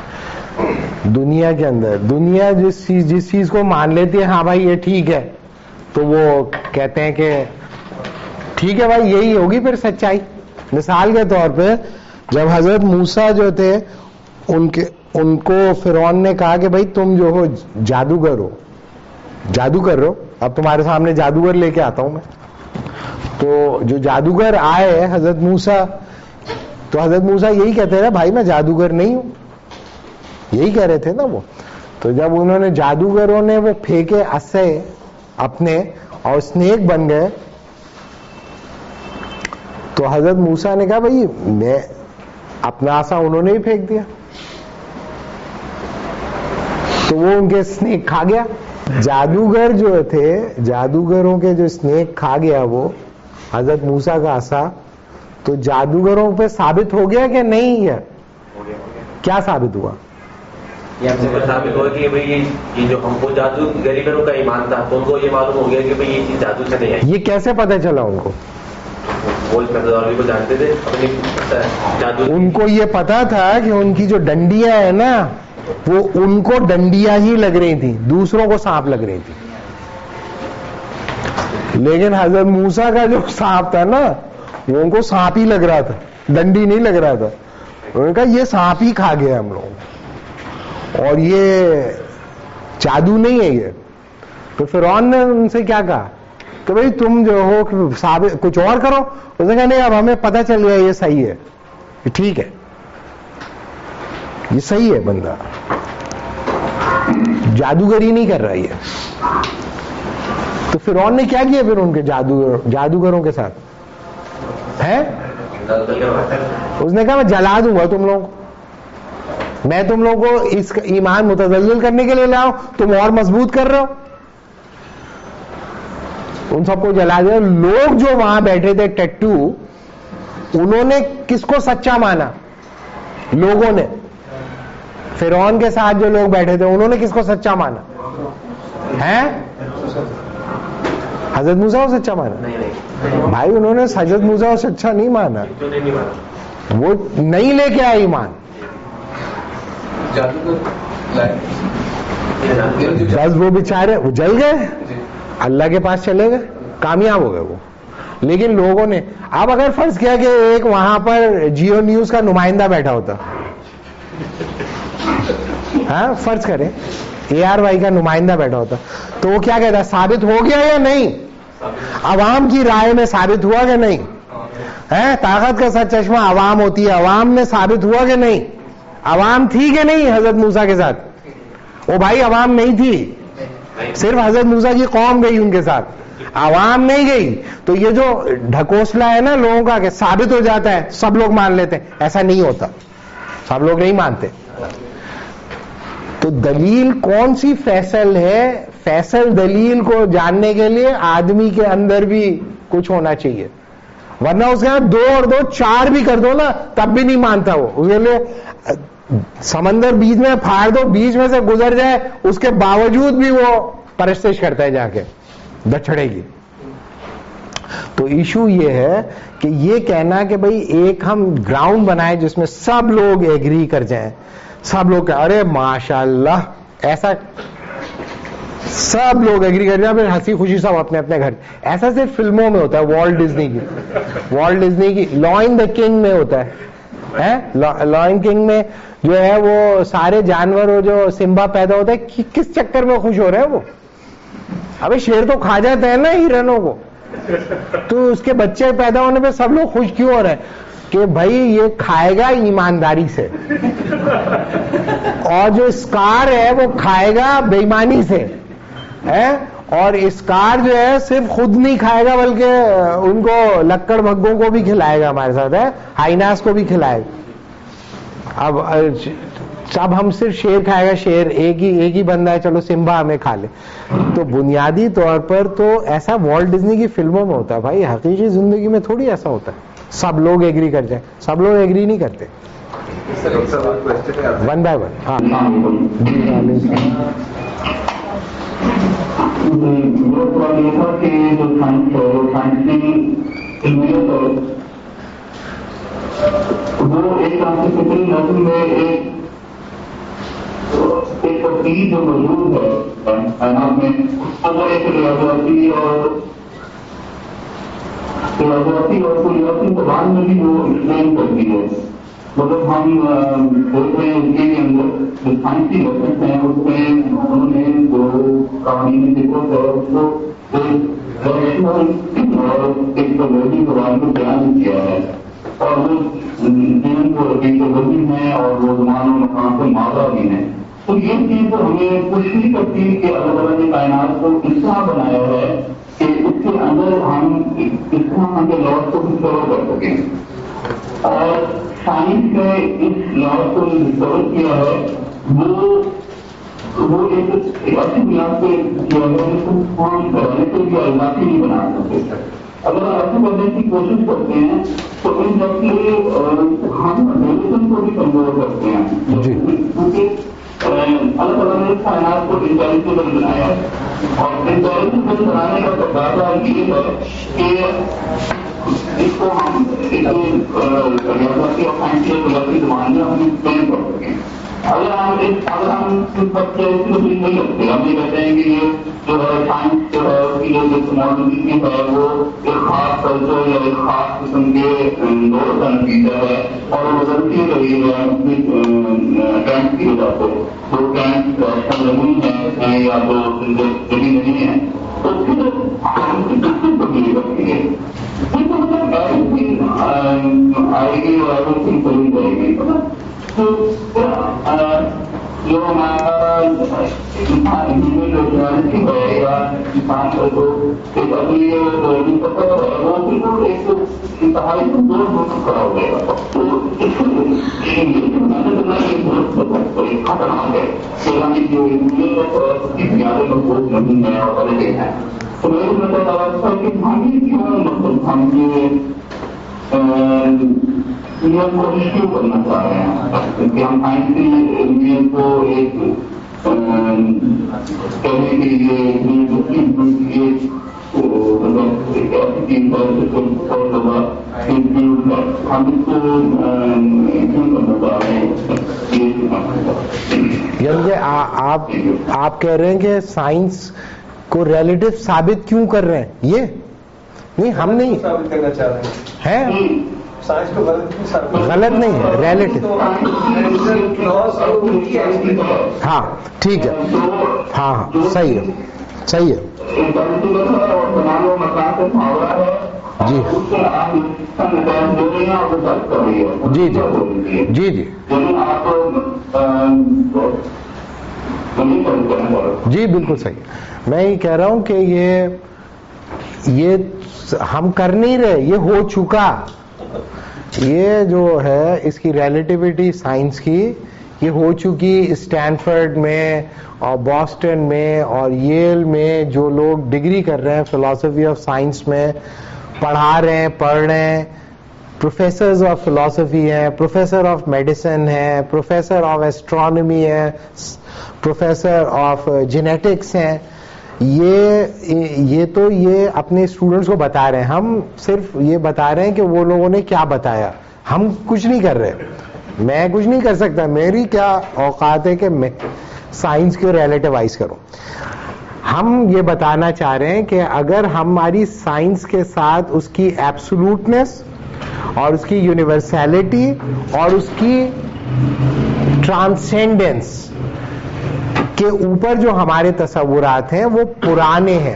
دنیا جس چیز کو مان لیتی ہے ہاں بھائی یہ ٹھیک ہے, تو وہ کہتے ہیں کہ ٹھیک ہے بھائی یہی ہوگی پھر سچائی. مثال کے طور پہ جب حضرت موسیٰ جو تھے ان کو فرعون نے کہا کہ بھائی تم جو ہو جادوگر ہو, جادو کر رہے ہو, اب تمہارے سامنے جادوگر لے کے آتا ہوں میں. تو جو جادوگر آئے حضرت موسیٰ, تو حضرت موسیٰ یہی کہتے ہیں بھائی میں جادوگر نہیں ہوں, یہی کہہ رہے تھے نا وہ. تو جب انہوں نے جادوگروں نے وہ پھینکے اسے اپنے اور اسنیک بن گئے تو حضرت موسیٰ نے کہا بھائی میں اپنا عصا انہوں نے ہی پھینک دیا تو وہ ان کے اسنیک کھا گیا. جادوگر جو تھے جادوگروں کے جو اسنیک کھا گیا وہ حضرت موسیٰ کا عصا تو جادوگروں پہ ثابت ہو گیا کہ نہیں ہے؟ کیا ثابت ہوا؟ یہ ثابت ہوا کہ بھئی یہ جو ہم کو جادوگروں کا ایمان تھا تو ان کو یہ معلوم ہو گیا کہ بھئی یہ چیز جادو سے نہیں ہے. یہ کیسے پتہ چلا ان کو؟ وہ اس میتھڈالوجی کو جانتے تھے اپنی جادو. ان کو یہ پتا تھا کہ ان کی جو ڈنڈیاں ہیں نا وہ ان کو ڈنڈیاں ہی لگ رہی تھی, دوسروں کو سانپ لگ رہی تھی. لیکن حضرت موسیٰ کا جو سانپ تھا نا وہ ان کو سانپ ہی لگ رہا تھا, ڈنڈی نہیں لگ رہا تھا. انہوں نے کہا یہ سانپ ہی کھا گیا ہم لوگ اور یہ جادو نہیں ہے یہ. تو فرعون نے ان سے کیا کہا کہ بھئی تم جو ہو کچھ اور کرو. اس نے کہا نہیں اب ہمیں پتہ چل گیا یہ صحیح ہے, ٹھیک ہے یہ صحیح ہے, بندہ جادوگری نہیں کر رہا یہ. تو فرعون نے کیا کیا پھر ان کے جادوگروں کے ساتھ ہے؟ اس نے کہا میں جلا دوں گا تم لوگوں کو, میں تم لوگوں کو اس ایمان متزلزل کرنے کے لیے لاؤں, تم اور مضبوط کر رہے ہو. ان سب کو جلا دیا. لوگ جو وہاں بیٹھے تھے ٹٹو انہوں نے کس کو سچا مانا؟ لوگوں نے. فرعون کے ساتھ جو لوگ بیٹھے تھے انہوں نے کس کو سچا مانا ہے؟ حضرت موسیٰ کو سچا مانا؟ بھائی انہوں نے حضرت موسیٰ کو سچا نہیں مانا, وہ نہیں لے کے آئے ایمان. بس وہ بیچارے وہ جل گئے, اللہ کے پاس چلے گئے, کامیاب ہو گئے وہ. لیکن لوگوں نے اب اگر فرض کیا کہ ایک وہاں پر جیو نیوز کا نمائندہ بیٹھا ہوتا, ہاں فرض کریں ARY کا نمائندہ بیٹھا ہوتا تو وہ کیا کہتا ہے ثابت ہو گیا یا نہیں؟ عوام کی رائے میں ثابت ہوا کہ نہیں؟ طاقت کا سر چشمہ عوام ہوتی ہے, عوام میں ثابت ہوا کہ نہیں؟ عوام تھی کہ نہیں حضرت موسیٰ کے ساتھ؟ وہ بھائی عوام نہیں تھی, صرف حضرت موسیٰ کی قوم گئی ان کے ساتھ, عوام نہیں گئی. تو یہ جو ڈھکوسلا ہے نا لوگوں کا کہ ثابت ہو جاتا ہے سب لوگ مان لیتے ہیں, ایسا نہیں ہوتا, سب لوگ نہیں مانتے. تو دلیل کون سی فیصل ہے؟ فیصل دلیل کو جاننے کے لیے آدمی کے اندر بھی کچھ ہونا چاہیے, ورنہ اس کے یہاں 2 اور 2 4 بھی کر دو نا تب بھی نہیں مانتا وہ. اس کے لیے سمندر بیچ میں پھاڑ دو, بیچ میں سے گزر جائے, اس کے باوجود بھی وہ پرستش کرتا ہے جا کے دچھڑے کی. تو ایشو یہ ہے کہ یہ کہنا کہ بھئی ایک ہم گراؤنڈ بنائے جس میں سب لوگ ایگری کر جائیں, سب لوگ کہ ارے ماشاءاللہ ایسا, سب لوگ ایگری کر جائیں, پھر ہنسی خوشی سب اپنے اپنے گھر. ایسا صرف فلموں میں ہوتا ہے, والٹ ڈزنی کی لائن دا کنگ میں ہوتا ہے. لائن کنگ میں جو ہے وہ سارے جانور جو سمبا پیدا ہوتا ہے کس چکر میں خوش ہو رہے ہیں وہ؟ ابھی شیر تو کھا جاتے ہیں نا ہرنوں کو, تو اس کے بچے پیدا ہونے پہ سب لوگ خوش کیوں ہو رہے ہیں کہ بھائی یہ کھائے گا ایمانداری سے, اور جو اسکار ہے وہ کھائے گا بےایمانی سے, اور اسکار جو ہے صرف خود نہیں کھائے گا بلکہ ان کو لکڑ بھگوں کو بھی کھلائے گا, ہمارے ساتھ ہے ہائناس کو بھی کھلائے گا. اب سب ہم صرف شیر کھائے گا, شیر ایک ہی بندہ ہے, چلو سمبا ہمیں کھا لے. تو بنیادی طور پر تو ایسا والٹ ڈزنی کی فلموں میں ہوتا ہے بھائی, حقیقی زندگی میں تھوڑی ایسا ہوتا ہے سب لوگ ایگری کر جائیں. سب لوگ ایگری نہیں کرتے. One by one. ہاں وہ ایک نسل میں ایک تبدیلی جو موجود ہے کائنات میں, وہ ایک ریاضیاتی اور ریاضیاتی زبان میں بھی وہ ایکسپلین کرتی ہے. مطلب ہم بولتے ہیں ان کے اندر جو سائنسی ریفرنس ہیں اس میں انہوں نے جو قوانین فکر ہے اس کو ایک ٹیکنالوجی زبان کو بیان کیا ہے, اور وہ دین کو ربیع الوزن ہیں اور وہ زمان و مکان کو ماضا بھی ہیں. تو یہ چیز ہمیں کچھ نہیں کرتی کہ اللہ تعالیٰ نے کائنات کو اس طرح بنایا ہے کہ اس کے اندر ہم اس طرح کے لاس کو ڈسکور کر سکیں. اور سائنس نے اس لاس کو ڈسکور کیا ہے وہ ایک ایسی بنیاد پہ کیا ہے جس کو ہم کرنے کے لیے اضافی نہیں بنا سکتے. اگر ایسے کرنے کی کوشش کرتے ہیں تو ان جب کے ہم ریلیشن کو بھی کمزور کرتے ہیں, کیونکہ اللہ تعالیٰ نے کائنات کو انٹیلیجیبل بنایا ہے, اور انٹیلیجیبل بنانے کا تقاضا یہ ہے کہ اس کو ہم ریاضی اور سائنس کی زبان میں ہم ایکسپلین کر سکیں. اگر ہم اس وقت نہیں رکھتے, ہم یہ کہتے ہیں کہ یہ جو ہے سائنس جو ہے اس کی جو ٹیکنالوجی ہے وہ ایک خاص کلچر یا ایک خاص قسم کے دور کا نتیجہ ہے, اور وہ بدلتی رہی ہے ٹینک کی وجہ سے. تو ٹینک نہیں ہے یا تو جبھی نہیں ہے تو پھر ہم تبدیلی رکھیں گے. آئے گی اور ایوری چلی جائے گی. تو جو ہمارا انسان ہے یا انسان کا جو ایک اگلی سفر ہے وہ بالکل ایک انتہائی کمزور محسوس کرا ہو جائے گا. تو اس محنت کرنا ایک بہت بڑی خطرناک ہے کہ ہمیں جو کی بنیادیں مضبوط نہیں ہے اور الگ ہیں. تو میری مطلب ہے کہ ہم یہ کیوں مطلب ہم یہ کوشش کیوں کرنا چاہ رہے ہیں, کیونکہ ہم سائنس کی علم کو ایک کہنے کے لیے مطلب ایک ایسی چیز ہے جس کو بہت زیادہ ہم اس کو کیوں کرنا چاہ رہے ہیں. یعنی کہ آپ کہہ رہے ہیں کہ سائنس کو ریلیٹو ثابت کیوں کر رہے ہیں؟ یہ نہیں, ہم نہیں ثابت کرنا چاہ رہے ہیں. سائنس کو غلط نہیں ہے, ریلیٹو. ہاں ٹھیک ہے, ہاں صحیح ہے, صحیح ہے. جی جی جی جی جی جی بالکل صحیح. میں یہ کہہ رہا ہوں کہ یہ ہم کر نہیں رہے, یہ ہو چکا. یہ جو ہے اس کی ریلیٹیوٹی سائنس کی یہ ہو چکی. اسٹینفرڈ میں اور بoston میں اور ییل میں جو لوگ ڈگری کر رہے ہیں فلاسفی آف سائنس میں, پڑھا رہے ہیں, پڑھ رہے ہیں, پروفیسرز آف فلاسفی ہیں, پروفیسر آف میڈیسن ہیں, پروفیسر آف ایسٹرانومی ہیں, پروفیسر آف جینیٹکس ہیں. یہ تو یہ اپنے اسٹوڈنٹس کو بتا رہے ہیں. ہم صرف یہ بتا رہے ہیں کہ وہ لوگوں نے کیا بتایا, ہم کچھ نہیں کر رہے. میں کچھ نہیں کر سکتا, میری کیا اوقات ہے کہ میں سائنس کو ریلیٹیوائز کروں. ہم یہ بتانا چاہ رہے ہیں کہ اگر ہماری سائنس کے ساتھ اس کی ایبسولوٹنس اور اس کی یونیورسلٹی اور اس کی ٹرانسینڈنس کے اوپر جو ہمارے تصورات ہیں وہ پرانے ہیں,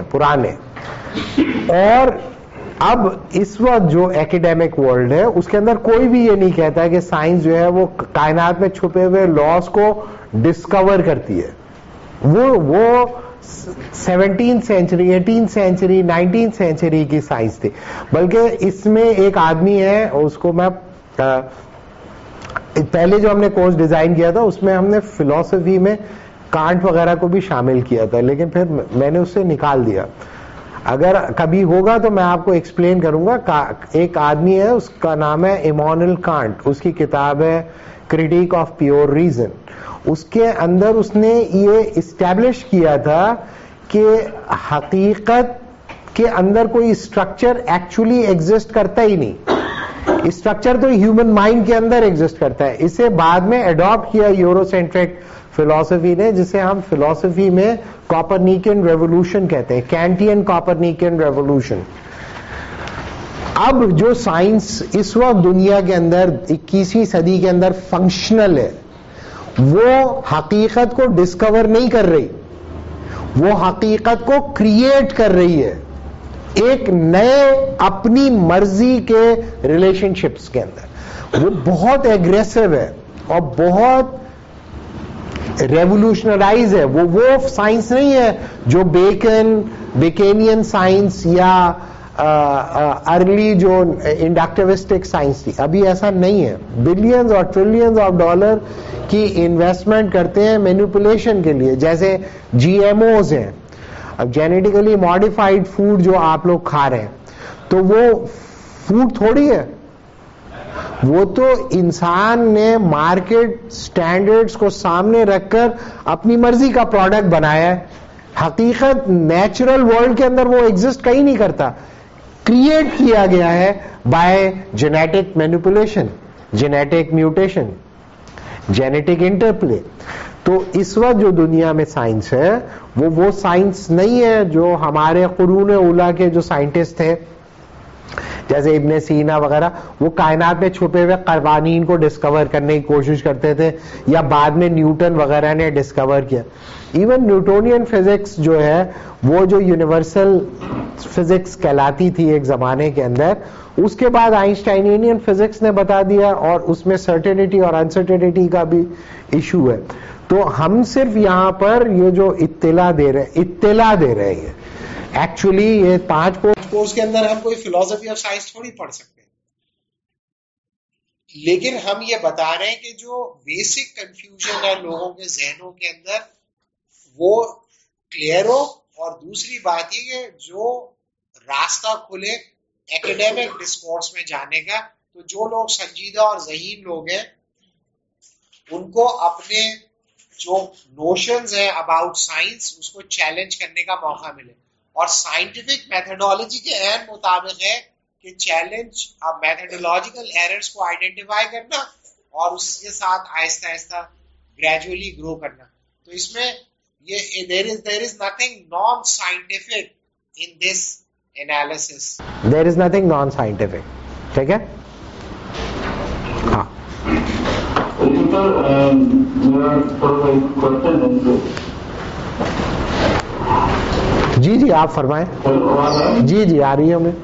اور اب اس وقت جو ایکیڈیمک ورلڈ ہے اس کے اندر کوئی بھی یہ نہیں کہتا ہے کہ سائنس جو ہے وہ کائنات میں چھپے ہوئے لاس کو ڈسکور کرتی ہے. وہ 17th century 18th century 19th century کی سائنس تھی. بلکہ اس میں ایک آدمی ہے, اس کو میں پہلے جو ہم نے کورس ڈیزائن کیا تھا اس میں ہم نے فلاسفی میں کانٹ وغیرہ کو بھی شامل کیا تھا, لیکن پھر میں نے اس سے نکال دیا. اگر کبھی ہوگا تو میں آپ کو ایکسپلین کروں گا. ایک آدمی ہے, اس کا نام ہے ایمانوئل کانٹ, اس کی کتاب ہے کریٹیک آف پیور ریزن. اس کے اندر اس نے یہ اسٹیبلش کیا تھا کہ حقیقت کے اندر کوئی اسٹرکچر ایکچولی ایگزسٹ کرتا ہی نہیں. اسٹرکچر تو ہیومن مائنڈ کے اندر ایگزسٹ کرتا ہے. اسے بعد میں اڈاپٹ کیا یورو سینٹرک فلاسفی نے, جسے ہم فلاسفی میں کوپرنیکن ریولوشن کہتے ہیں, کینٹین کوپرنیکن ریولوشن. اب جو سائنس اس وقت دنیا کے اندر 21ویں صدی کے اندر فنکشنل ہے, وہ حقیقت کو ڈسکور نہیں کر رہی, وہ حقیقت کو کریٹ کر رہی ہے ایک نئے اپنی مرضی کے ریلیشن شپس کے اندر. وہ بہت ایگریسو ہے اور بہت ریولیوشنرائز ہے. وہ سائنس نہیں ہے جو بیکینین سائنس یا ارلی جو انڈکٹیوسٹک سائنس تھی. ابھی ایسا نہیں ہے. بلینز اور ٹریلینز آف ڈالر کی انویسٹمنٹ کرتے ہیں مینیپولیشن کے لیے. جیسے جی ایم اوز ہیں, اب جینیٹیکلی ماڈیفائڈ فوڈ جو آپ لوگ کھا رہے ہیں تو وہ فوڈ تھوڑی ہے, وہ تو انسان نے مارکیٹ سٹینڈرڈز کو سامنے رکھ کر اپنی مرضی کا پروڈکٹ بنایا ہے. حقیقت نیچرل ورلڈ کے اندر وہ ایگزسٹ کہیں نہیں کرتا, کریٹ کیا گیا ہے by genetic manipulation, genetic mutation, genetic interplay. تو اس وقت جو دنیا میں سائنس ہے وہ سائنس نہیں ہے جو ہمارے قرون اولیٰ کے جو سائنٹسٹ تھے جیسے ابن سینا وغیرہ, وہ کائنات میں چھپے ہوئے قوانین کو ڈسکور کرنے کی کوشش کرتے تھے, یا بعد میں نیوٹن وغیرہ نے ڈسکور کیا. ایون نیوٹونین فزکس جو ہے وہ جو یونیورسل فزکس کہلاتی تھی ایک زمانے کے اندر, اس کے بعد آئنسٹائنین فزکس نے بتا دیا, اور اس میں سرٹینٹی اور انسرٹینٹی کا بھی ایشو ہے. تو ہم صرف یہاں پر یہ جو اطلاع دے رہے ہیں, ایکچولی یہ 5 کورس کے اندر ہم کوئی فلسفی آف سائنس تھوڑی پڑھ سکتے ہیں, لیکن ہم یہ بتا رہے ہیں کہ جو بیسک کنفیوژن ہے لوگوں کے ذہنوں کے اندر وہ کلیئر ہو, اور دوسری بات یہ کہ جو راستہ کھلے ایکیڈیمک ڈسکورس میں جانے کا. تو جو لوگ سنجیدہ اور ذہین لوگ ہیں ان کو اپنے جو نوشنز ہیں اباؤٹ سائنس اس کو چیلنج کرنے کا موقع ملے, اور سائنٹیفک میتھڈالوجی کے عین مطابق ہے کہ چیلنج میتھڈولوجیکل ایررز کو آئیڈینٹیفائی کرنا اور اس کے ساتھ آہستہ آہستہ گریجولی گرو کرنا. تو اس میں یہ there is nothing non-scientific in this analysis. There is nothing non-scientific. ٹھیک ہے. ہاں جی آپ فرمائیں. جی آ رہی ہے, ہمیں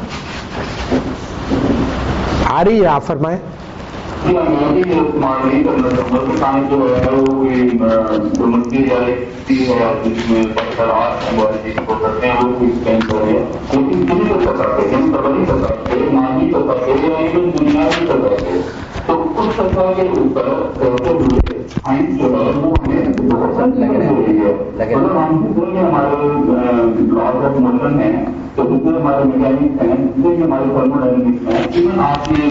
آ رہی ہے, آپ فرمائیں. تو اس سطح کے اوپر سائنس جو ہے وہ ہمیں بہت ضروری ہے. اگر ہم جتنے ہمارے لاز آف موشن ہیں, تو جتنے ہمارے میکینکس ہیں, جتنے بھی ہمارے تھرموڈائنمکس ہیں, ایون آپ نے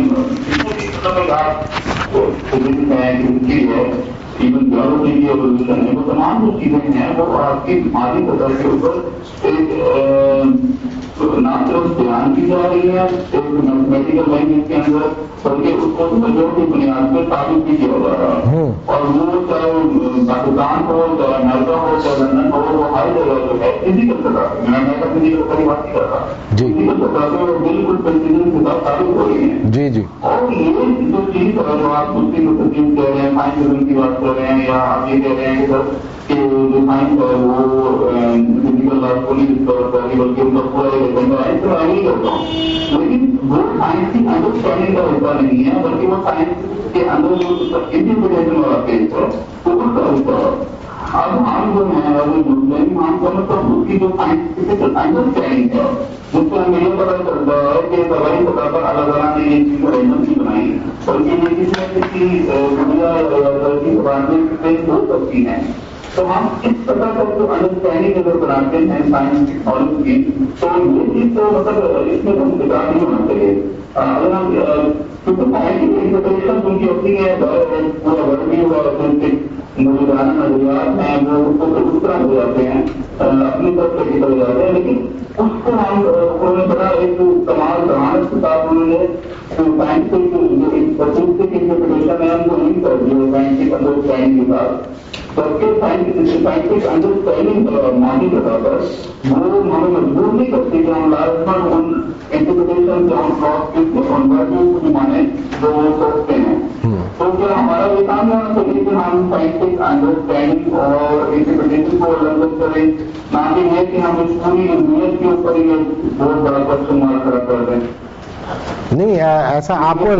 فزکس ہے, کیمسٹری ہے, ایون بیولوجی کی ایوولوشن ہے, وہ تمام جو چیزیں ہیں وہ آپ کی مالی سطح کے اوپر ایک نہ صرف بیان کی جا رہی ہے ایک میتھمیٹیکل لینگویج کے اندر, بلکہ اس کو تجربے کی بنیاد پہ ثابت بھی کیا جا رہا ہے. اور وہ چاہے پاکستان ہو, چاہے امریکہ ہو, چاہے لندن ہو, وہ ہر جگہ جو ہے فزیکل سطح پہ, میں فزیکل سطح کی بات نہیں کر رہا, فزیکل سطح پہ وہ بالکل پریسیجن کے ساتھ ثابت ہو رہی ہے. جی اور یہ جو چیز ہے جو آپ اس کی تجدید کہہ رہے ہیں, سائنس کی بات کر رہے ہیں, یا آپ یہ کہہ رہے ہیں کہ سر کہ جو سائنس ہے وہ فزیکل لائف کو نہیں ڈسکور کر رہی بلکہ ان کا پورا ایک میں نہیں کرتا ہوں, لیکن وہ سائنس کی انڈرسٹینڈنگ کا حصہ نہیں ہے, بلکہ وہ سائنس کے اندر جو انٹرپریٹیشن والا پیج ہے وہ اس کا حصہ ہے. اب ہم جو ہیں مسلم, ہم کا مطلب اس کی جو سائنٹیفک انڈرسٹینڈنگ ہے جس سے ہمیں یہ پتا چلتا ہے کہ سرکاری سطح پر اللہ تعالیٰ نے یہ چیز رینڈم نہیں بنائی, بلکہ یہ کسی نہ کسی دنیا کی زبان میں ہو سکتی ہیں. تو ہم اس طرح کا جو انڈرسٹینڈنگ اگر بناتے ہیں سائنس ٹیکنالوجی کی, تو یہ چیز تو مطلب اس میں کوئی خطاب نہیں ہونا چاہیے. اگر ہم کیونکہ سائنٹیفک انٹرپریشن ان کی اپنی ہے, پورا ورڈ ہوا موجودانہ نظریات ہیں وہ اس طرح ہو جاتے ہیں, اپنی طرف سے نکل جاتے ہیں, لیکن اس کو ہم انہوں نے بڑا ایک کمال ضمانت کے ساتھ انہوں نے سائنٹفک جو انٹرپریشن ہے ہم کو نہیں کر دیا سائنٹفک انڈرسٹینڈنگ کے ساتھ, بلکہ سائنٹفک انڈرسٹینڈنگ مانی سطح پر وہ ہمیں مجبور نہیں کرتی کہ ہم لازمن ان انٹرپریشن سے ہم کراس ان ویلیوز کو مانے جو وہ سوچتے ہیں. تو کیا ہمارا یہ کام ہونا چاہیے کہ ہم سائنٹفک انڈرسٹینڈنگ اور انٹرپریٹیشن کو ڈیولپ کریں, نہ کہ یہ کہ ہم اس پوری نیت کے اوپر یہ بہت بڑا کوشچن مارک کھڑا کر دیں. نہیں ایسا آپ کو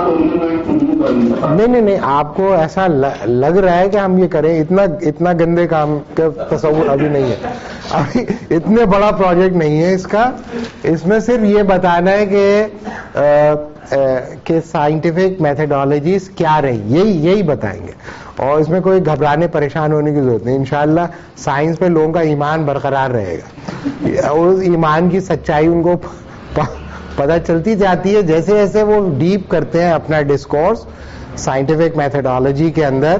نہیں آپ کو ایسا لگ رہا ہے کہ ہم یہ کریں, اتنا گندے کام کا تصور ابھی نہیں ہے, ابھی اتنے بڑا پروجیکٹ نہیں ہے اس کا. اس میں صرف یہ بتانا ہے کہ سائنٹیفک میتھڈالوجیز کیا رہی, یہی بتائیں گے, اور اس میں کوئی گھبرانے پریشان ہونے کی ضرورت نہیں. انشاءاللہ سائنس پہ لوگوں کا ایمان برقرار رہے گا, اور ایمان کی سچائی ان کو پتہ چلتی جاتی ہے جیسے جیسے وہ ڈیپ کرتے ہیں اپنا ڈسکورس سائنٹیفک میتھڈالوجی کے اندر,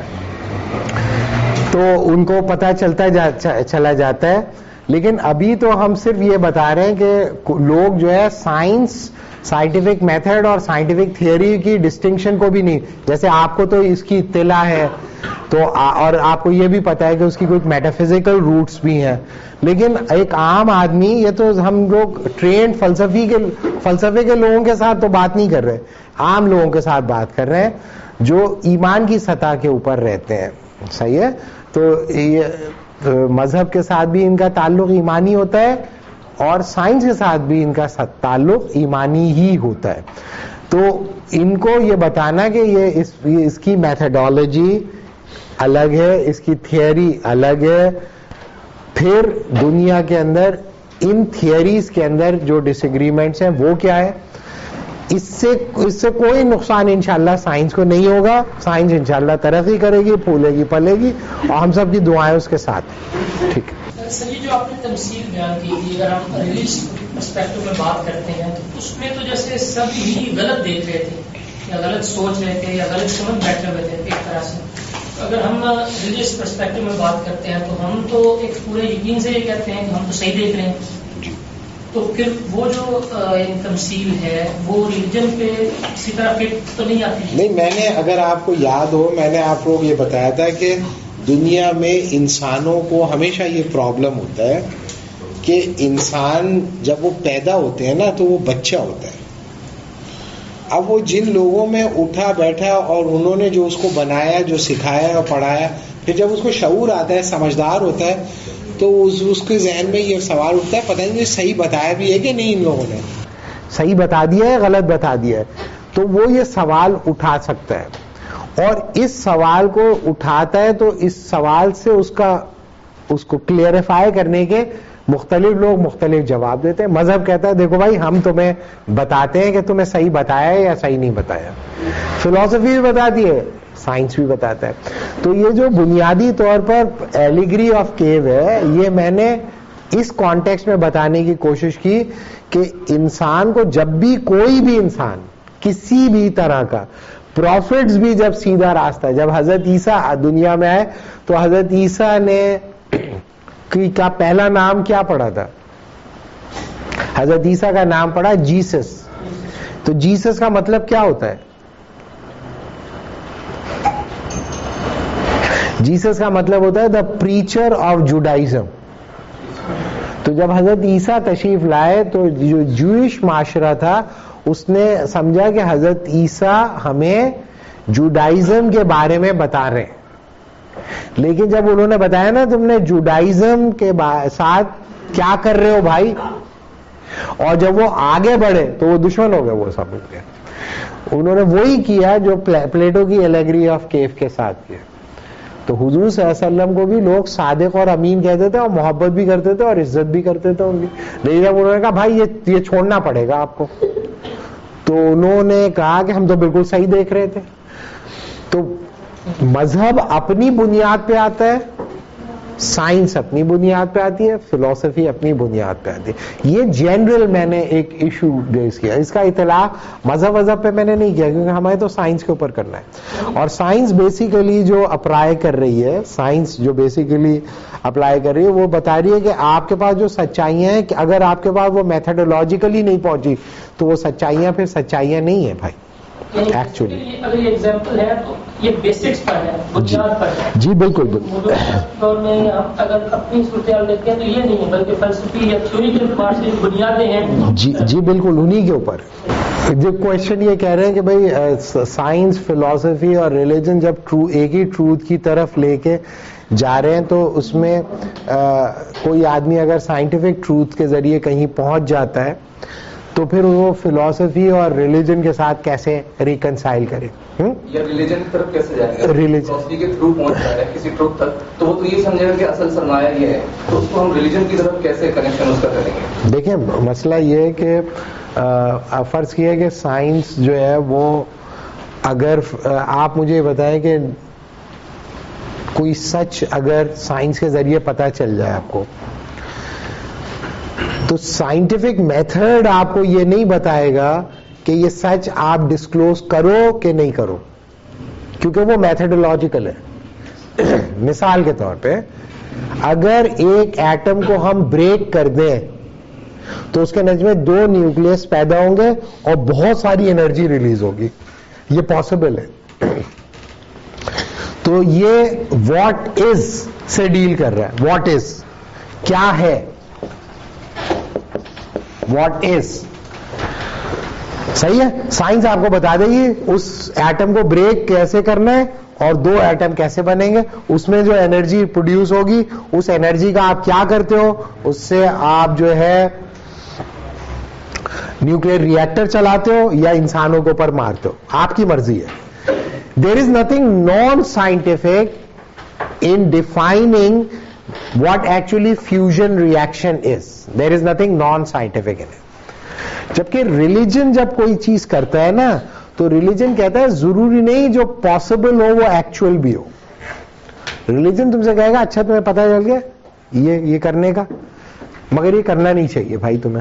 تو ان کو پتہ چلا جاتا ہے. لیکن ابھی تو ہم صرف یہ بتا رہے ہیں کہ لوگ جو ہے سائنٹیفک میتھڈ اور سائنٹیفک تھیوری کی ڈسٹنکشن کو بھی نہیں, جیسے آپ کو تو اس کی اطلاع ہے تو, اور آپ کو یہ بھی پتا ہے کہ اس کی کچھ میٹافزیکل روٹس بھی ہیں, لیکن ایک عام آدمی, یہ تو ہم لوگ ٹرینڈ فلسفے کے لوگوں کے ساتھ تو بات نہیں کر رہے, عام لوگوں کے ساتھ بات کر رہے ہیں جو ایمان کی سطح کے اوپر رہتے ہیں. صحیح ہے, تو یہ مذہب کے ساتھ بھی ان کا تعلق ایمانی ہوتا ہے اور سائنس کے ساتھ بھی ان کا تعلق ایمانی ہی ہوتا ہے. تو ان کو یہ بتانا کہ یہ اس کی میتھڈالوجی الگ ہے, اس کی تھیوری الگ ہے, پھر دنیا کے اندر ان تھیوریز کے اندر جو ڈس ایگریمنٹس ہیں وہ کیا ہے, اس سے کوئی نقصان انشاءاللہ سائنس کو نہیں ہوگا. سائنس انشاءاللہ ترقی کرے گی, پھولے گی, پلے گی, اور ہم سب کی دعائیں اس کے ساتھ. ٹھیک ہے سر, یہ جو آپ نے تمثیل بیان کی تھی, اگر ہم ریلیجس پرسپیکٹو میں بات کرتے ہیں تو اس میں تو جیسے سب ہی غلط دیکھ رہے تھے یا غلط سوچ رہے تھے یا غلط سمجھ بیٹھے ہوئے تھے ایک طرح سے. اگر ہم ریلیجس پرسپیکٹو میں بات کرتے ہیں تو ہم تو ایک پورے یقین سے یہ کہتے ہیں کہ ہم تو صحیح دیکھ رہے ہیں, تو پھر وہ جو تمثیل ہے وہ ریلیجن پہ کسی طرح فٹ تو نہیں آتی. نہیں, میں نے, اگر آپ کو یاد ہو, میں نے آپ کو یہ بتایا تھا کہ دنیا میں انسانوں کو ہمیشہ یہ پرابلم ہوتا ہے کہ انسان جب وہ پیدا ہوتے ہیں نا تو وہ بچہ ہوتا ہے. اب وہ جن لوگوں میں اٹھا بیٹھا اور انہوں نے جو اس کو بنایا, جو سکھایا اور پڑھایا, پھر جب اس کو شعور آتا ہے, سمجھدار ہوتا ہے, تو اس کے ذہن میں یہ سوال اٹھتا ہے پتہ نہیں صحیح بتایا بھی ہے کہ نہیں, ان لوگوں نے صحیح بتا دیا ہے, غلط بتا دیا ہے. تو وہ یہ سوال اٹھا سکتا ہے, اور اس سوال کو اٹھاتا ہے تو اس سوال سے اس کو کلیئرفائی کرنے کے مختلف لوگ مختلف جواب دیتے ہیں. مذہب کہتا ہے دیکھو بھائی ہم تمہیں بتاتے ہیں کہ تمہیں صحیح بتایا ہے یا صحیح نہیں بتایا. فلسفی بھی بتاتی ہے, سائنس بھی بتاتا ہے. تو یہ جو بنیادی طور پر ایلیگری آف کیو ہے, یہ میں نے اس کانٹیکسٹ میں بتانے کی کوشش کی کہ انسان کو جب بھی کوئی بھی انسان کسی بھی طرح کا, پروفٹس بھی جب سیدھا راستہ, جب حضرت عیسیٰ دنیا میں آئے تو حضرت عیسیٰ نے کا پہلا نام کیا پڑا تھا؟ حضرت عیسیٰ کا نام پڑا جیسس. تو جیسس کا مطلب کیا ہوتا ہے؟ جیسس کا مطلب ہوتا ہے دا پریچر آف جوڈائزم. تو جب حضرت عیسیٰ تشریف لائے تو جو جوئش معاشرہ تھا اس نے سمجھا کہ حضرت عیسیٰ ہمیں جوڈائزم کے بارے میں بتا رہے ہیں. لیکن جب انہوں نے بتایا نا تم نے جوڈائزم کے ساتھ کیا کر رہے ہو بھائی, اور جب وہ آگے بڑھے تو وہ دشمن ہو گئے, وہ سب ہو گئے. انہوں نے وہی کیا جو پلیٹو کی ایلیگری آف کیف کے ساتھ کیا. تو حضور صلی اللہ علیہ وسلم کو بھی لوگ صادق اور امین کہتے تھے, اور محبت بھی کرتے تھے اور عزت بھی کرتے تھے ان کی. لیکن جب انہوں نے کہا بھائی یہ چھوڑنا پڑے گا آپ کو, تو انہوں نے کہا کہ ہم تو بالکل صحیح دیکھ رہے تھے. تو مذہب اپنی بنیاد پہ آتا ہے, سائنس اپنی بنیاد پہ آتی ہے, فلسفی اپنی بنیاد پہ آتی ہے. یہ جنرل میں نے ایک ایشو ریز کیا. اس کا اطلاق مذہب پہ میں نے نہیں کیا کیونکہ ہمیں تو سائنس کے اوپر کرنا ہے. اور سائنس بیسیکلی جو اپلائی کر رہی ہے, سائنس جو بیسیکلی اپلائی کر رہی ہے وہ بتا رہی ہے کہ آپ کے پاس جو سچائیاں ہیں, کہ اگر آپ کے پاس وہ میتھڈولوجیکلی نہیں پہنچی تو وہ سچائیاں پھر سچائیاں نہیں ہیں بھائی. ایکچولی اگر یہ ایگزامپل ہے تو یہ بیسکس پر ہے, بنیاد پر ہے. جی بالکل بالکل. دور میں اگر اپنی صورتحال دیکھتے ہیں تو یہ نہیں ہے بلکہ فلسفی یا تھیوری کے اعتبار سے بنیادیں ہیں. جی بالکل انہی کے اوپر. جو کوشچن یہ کہہ رہے ہیں کہ بھائی سائنس, فلسفی اور ریلیجن جب ایک ہی ٹروتھ کی طرف لے کے جا رہے ہیں تو اس میں کوئی آدمی اگر سائنٹیفک ٹروتھ کے ذریعے کہیں پہنچ جاتا ہے تو پھر وہ فلسفی اور ریلیجن کے ساتھ کیسے ریکنسائل کرے؟ یا ریلیجن کی طرف کیسے جائے گا؟ ریلیجن فلسفی کے تھرو پہنچ رہا ہے کسی ٹروت تک، تو وہ تو یہ سمجھے گا کہ اصل سرمایہ یہ ہے، تو اس کو ہم ریلیجن کی طرف کیسے کنیکشن اس کا کریں گے؟ دیکھیں مسئلہ یہ ہے کہ فرض کیا کہ سائنس جو ہے وہ، اگر آپ مجھے بتائیں کہ کوئی سچ اگر سائنس کے ذریعے پتہ چل جائے آپ کو، تو سائنٹیفک میتھڈ آپ کو یہ نہیں بتائے گا کہ یہ سچ آپ ڈسکلوز کرو کہ نہیں کرو، کیونکہ وہ میتھڈولوجیکل ہے. مثال کے طور پہ اگر ایک ایٹم کو ہم بریک کر دیں تو اس کے نتیجے میں 2 نیوکلیس پیدا ہوں گے اور بہت ساری انرجی ریلیز ہوگی. یہ پاسبل ہے. تو یہ واٹ از سے ڈیل کر رہا ہے. واٹ از کیا ہے، واٹ از صحیح ہے. سائنس آپ کو بتا دے گی اس ایٹم کو بریک کیسے کرنا ہے اور 2 ایٹم کیسے بنیں گے، اس میں جو انرجی پروڈیوس ہوگی اس انرجی کا آپ کیا کرتے ہو، اس سے آپ جو ہے نیوکلیئر ری ایکٹر چلاتے ہو یا انسانوں کے اوپر مارتے ہو، آپ کی مرضی ہے. There is nothing non scientific in defining what actually fusion reaction is. There is nothing non-scientific in it. جبکہ ریلیجن جب کوئی چیز کرتا ہے نا تو ریلیجن کہتا ہے ضروری نہیں جو پاسبل ہو وہ ایکچوئل بھی ہو. ریلیجن تم سے کہے گا اچھا تمہیں پتہ چل گیا یہ کرنے کا، مگر یہ کرنا نہیں چاہیے بھائی تمہیں.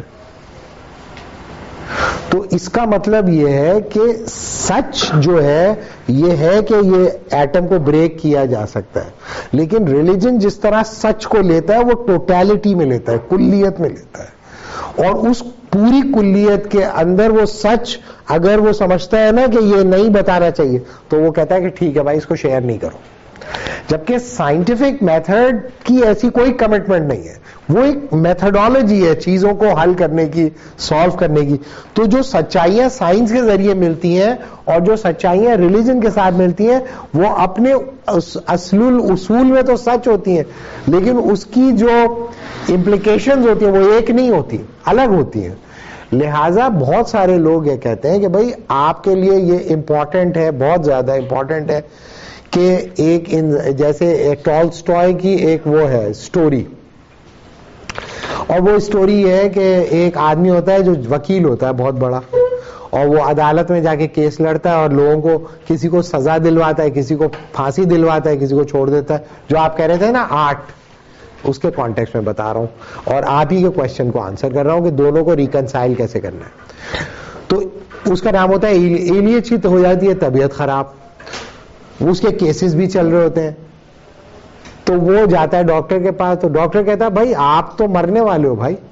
تو اس کا مطلب یہ ہے کہ سچ جو ہے یہ ہے کہ یہ ایٹم کو بریک کیا جا سکتا ہے، لیکن ریلیجن جس طرح سچ کو لیتا ہے وہ ٹوٹیلٹی میں لیتا ہے، کلیت میں لیتا ہے، اور اس پوری کلیت کے اندر وہ سچ اگر وہ سمجھتا ہے نا کہ یہ نہیں بتانا چاہیے تو وہ کہتا ہے کہ ٹھیک ہے بھائی اس کو شیئر نہیں کرو. جبکہ سائنٹیفک میتھڈ کی ایسی کوئی کمٹمنٹ نہیں ہے، وہ ایک میتھڈالوجی ہے چیزوں کو حل کرنے کی، سالو کرنے کی. تو جو سچائیاں سائنس کے ذریعے ملتی ہیں اور جو سچائیاں ریلیجن کے ساتھ ملتی ہیں وہ اپنے اصول میں تو سچ ہوتی ہیں، لیکن اس کی جو امپلیکیشنز ہوتی ہیں وہ ایک نہیں ہوتی، الگ ہوتی ہیں. لہٰذا بہت سارے لوگ یہ کہتے ہیں کہ بھائی آپ کے لیے یہ امپورٹنٹ ہے، بہت زیادہ امپورٹنٹ ہے کہ ایک جیسے ٹالسٹوئے کی ایک وہ ہے سٹوری، اور وہ سٹوری یہ ہے کہ ایک آدمی ہوتا ہے جو وکیل ہوتا ہے بہت بڑا، اور وہ عدالت میں جا کے کیس لڑتا ہے اور لوگوں کو کسی کو سزا دلواتا ہے، کسی کو پھانسی دلواتا ہے، کسی کو چھوڑ دیتا ہے. جو آپ کہہ رہے تھے نا آرٹ، اس کے کانٹیکسٹ میں بتا رہا ہوں اور آپ ہی کے کوشچن کو آنسر کر رہا ہوں کہ دونوں کو ریکنسائل کیسے کرنا ہے. تو اس کا نام ہوتا ہے ایلیچ کی. تو ہو جاتی ہے طبیعت خراب، اس کے کیسز بھی چل رہے ہوتے ہیں، تو وہ جاتا ہے ڈاکٹر کے پاس. تو ڈاکٹر کہتا ہے بھائی آپ تو مرنے والے ہو بھائی،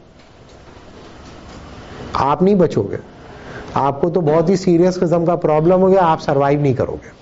آپ نہیں بچو گے، آپ کو تو بہت ہی سیریس قسم کا پرابلم ہو گیا، آپ سروائیو نہیں کرو گے.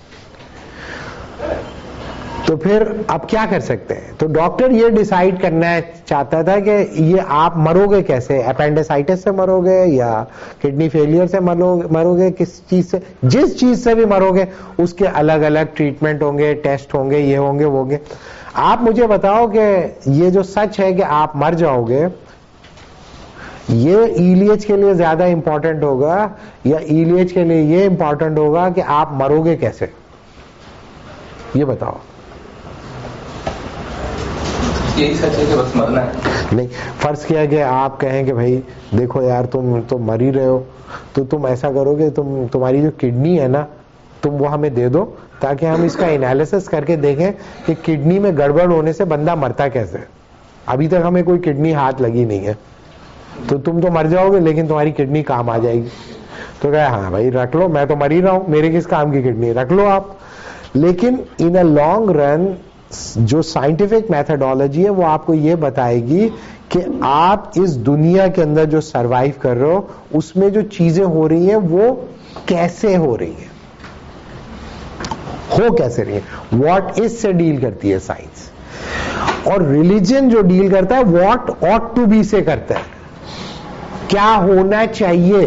تو پھر اب کیا کر سکتے ہیں؟ تو ڈاکٹر یہ ڈیسائیڈ کرنا چاہتا تھا کہ یہ آپ مرو گے کیسے، اپینڈیسائٹس سے مرو گے یا کڈنی فیلئر سے مرو گے، کس چیز سے، جس چیز سے بھی مرو گے اس کے الگ الگ ٹریٹمنٹ ہوں گے، ٹیسٹ ہوں گے، یہ ہوں گے وہ ہوں گے. آپ مجھے بتاؤ کہ یہ جو سچ ہے کہ آپ مر جاؤ گے، یہ ایلیچ کے لیے زیادہ امپورٹنٹ ہوگا یا ایلیچ کے لیے یہ امپورٹنٹ ہوگا کہ آپ مرو گے کیسے؟ یہ بتاؤ. یہی سچ ہے کہ بس مرنا ہے. نہیں، فرض کیا کہ آپ کہیں کہ بھائی دیکھو یار تم تو مر ہی رہے ہو، تو تم ایسا کرو کہ تمہاری جو کڈنی ہے نا تم وہ ہمیں دے دو تاکہ ہم اس کا انالیسس کر کے دیکھیں کہ کڈنی میں گڑبڑ ہونے سے بندہ مرتا کیسے. ابھی تک ہمیں کوئی کڈنی ہاتھ لگی نہیں ہے، تو تم تو مر جاؤ گے لیکن تمہاری کڈنی کام آ جائے گی. تو کہا ہاں بھائی رکھ لو، میں تو مر ہی رہا ہوں، میرے کس کام کی کڈنی، رکھ لو آپ. لیکن ان اے لانگ رن جو سائنٹیفک میتھڈالوجی ہے وہ آپ کو یہ بتائے گی کہ آپ اس دنیا کے اندر جو سروائیو کر رہے ہو اس میں جو چیزیں ہو رہی ہیں وہ کیسے ہو رہی ہیں، ہو کیسے رہی ہیں. واٹ از سے ڈیل کرتی ہے سائنس، اور ریلیجن جو ڈیل کرتا ہے واٹ ought to be سے کرتا ہے، کیا ہونا چاہیے.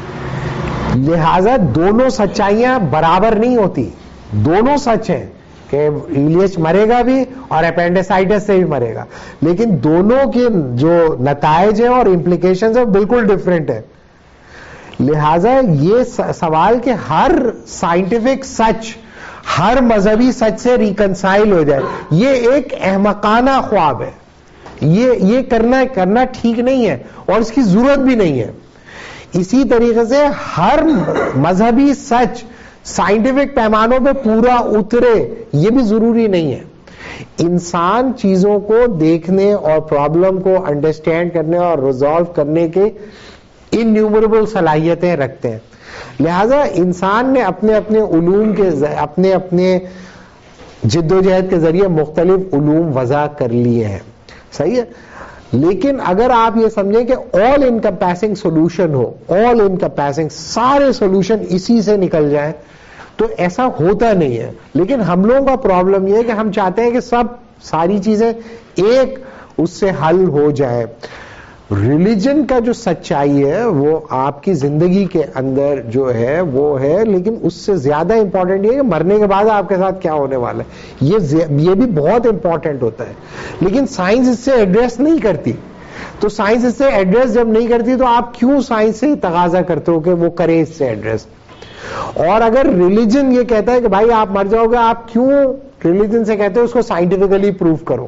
لہذا دونوں سچائیاں برابر نہیں ہوتی، دونوں سچ ہیں کہ ایلیچ مرے گا بھی اور اپینڈیسائٹس سے بھی مرے گا, لیکن دونوں کے جو نتائج ہیں اور امپلیکیشنز ہیں بالکل ڈفرینٹ ہیں. لہذا یہ سوال کہ ہر سائنٹیفک سچ, ہر مذہبی سچ سے ریکنسائل ہو جائے, یہ ایک احمقانہ خواب ہے. یہ کرنا ٹھیک نہیں ہے اور اس کی ضرورت بھی نہیں ہے. اسی طریقے سے ہر مذہبی سچ سائنٹیفک پیمانوں پہ پورا اترے یہ بھی ضروری نہیں ہے. انسان چیزوں کو دیکھنے اور پرابلم کو انڈرسٹینڈ کرنے اور ریزالو کرنے کے انیومریبل صلاحیتیں رکھتے ہیں. لہذا انسان نے اپنے اپنے علوم کے اپنے جد و جہد کے ذریعے مختلف علوم وضع کر لیے ہیں, صحیح ہے. لیکن اگر آپ یہ سمجھیں کہ آل انکمپیسنگ سولوشن ہو, آل انکمپیسنگ سارے سولوشن اسی سے نکل جائیں, تو ایسا ہوتا نہیں ہے. لیکن ہم لوگوں کا پرابلم یہ ہے کہ ہم چاہتے ہیں کہ ساری چیزیں ایک اس سے حل ہو جائے. ریلیجن کا جو سچائی ہے وہ آپ کی زندگی کے اندر جو ہے وہ ہے, لیکن اس سے زیادہ امپورٹنٹ یہ ہے کہ مرنے کے بعد آپ کے ساتھ کیا ہونے والا ہے, یہ بھی بہت امپورٹنٹ ہوتا ہے. لیکن سائنس اس سے ایڈریس نہیں کرتی. تو سائنس اس سے ایڈریس جب نہیں کرتی تو آپ کیوں سائنس سے تقاضا کرتے ہو کہ وہ کرے اس سے ایڈریس. اور اگر ریلیجن یہ کہتا ہے کہ بھائی آپ مر جاؤ گے, آپ کیوں ریلیجن سے کہتے ہو اس کو سائنٹیفکلی پروف کرو,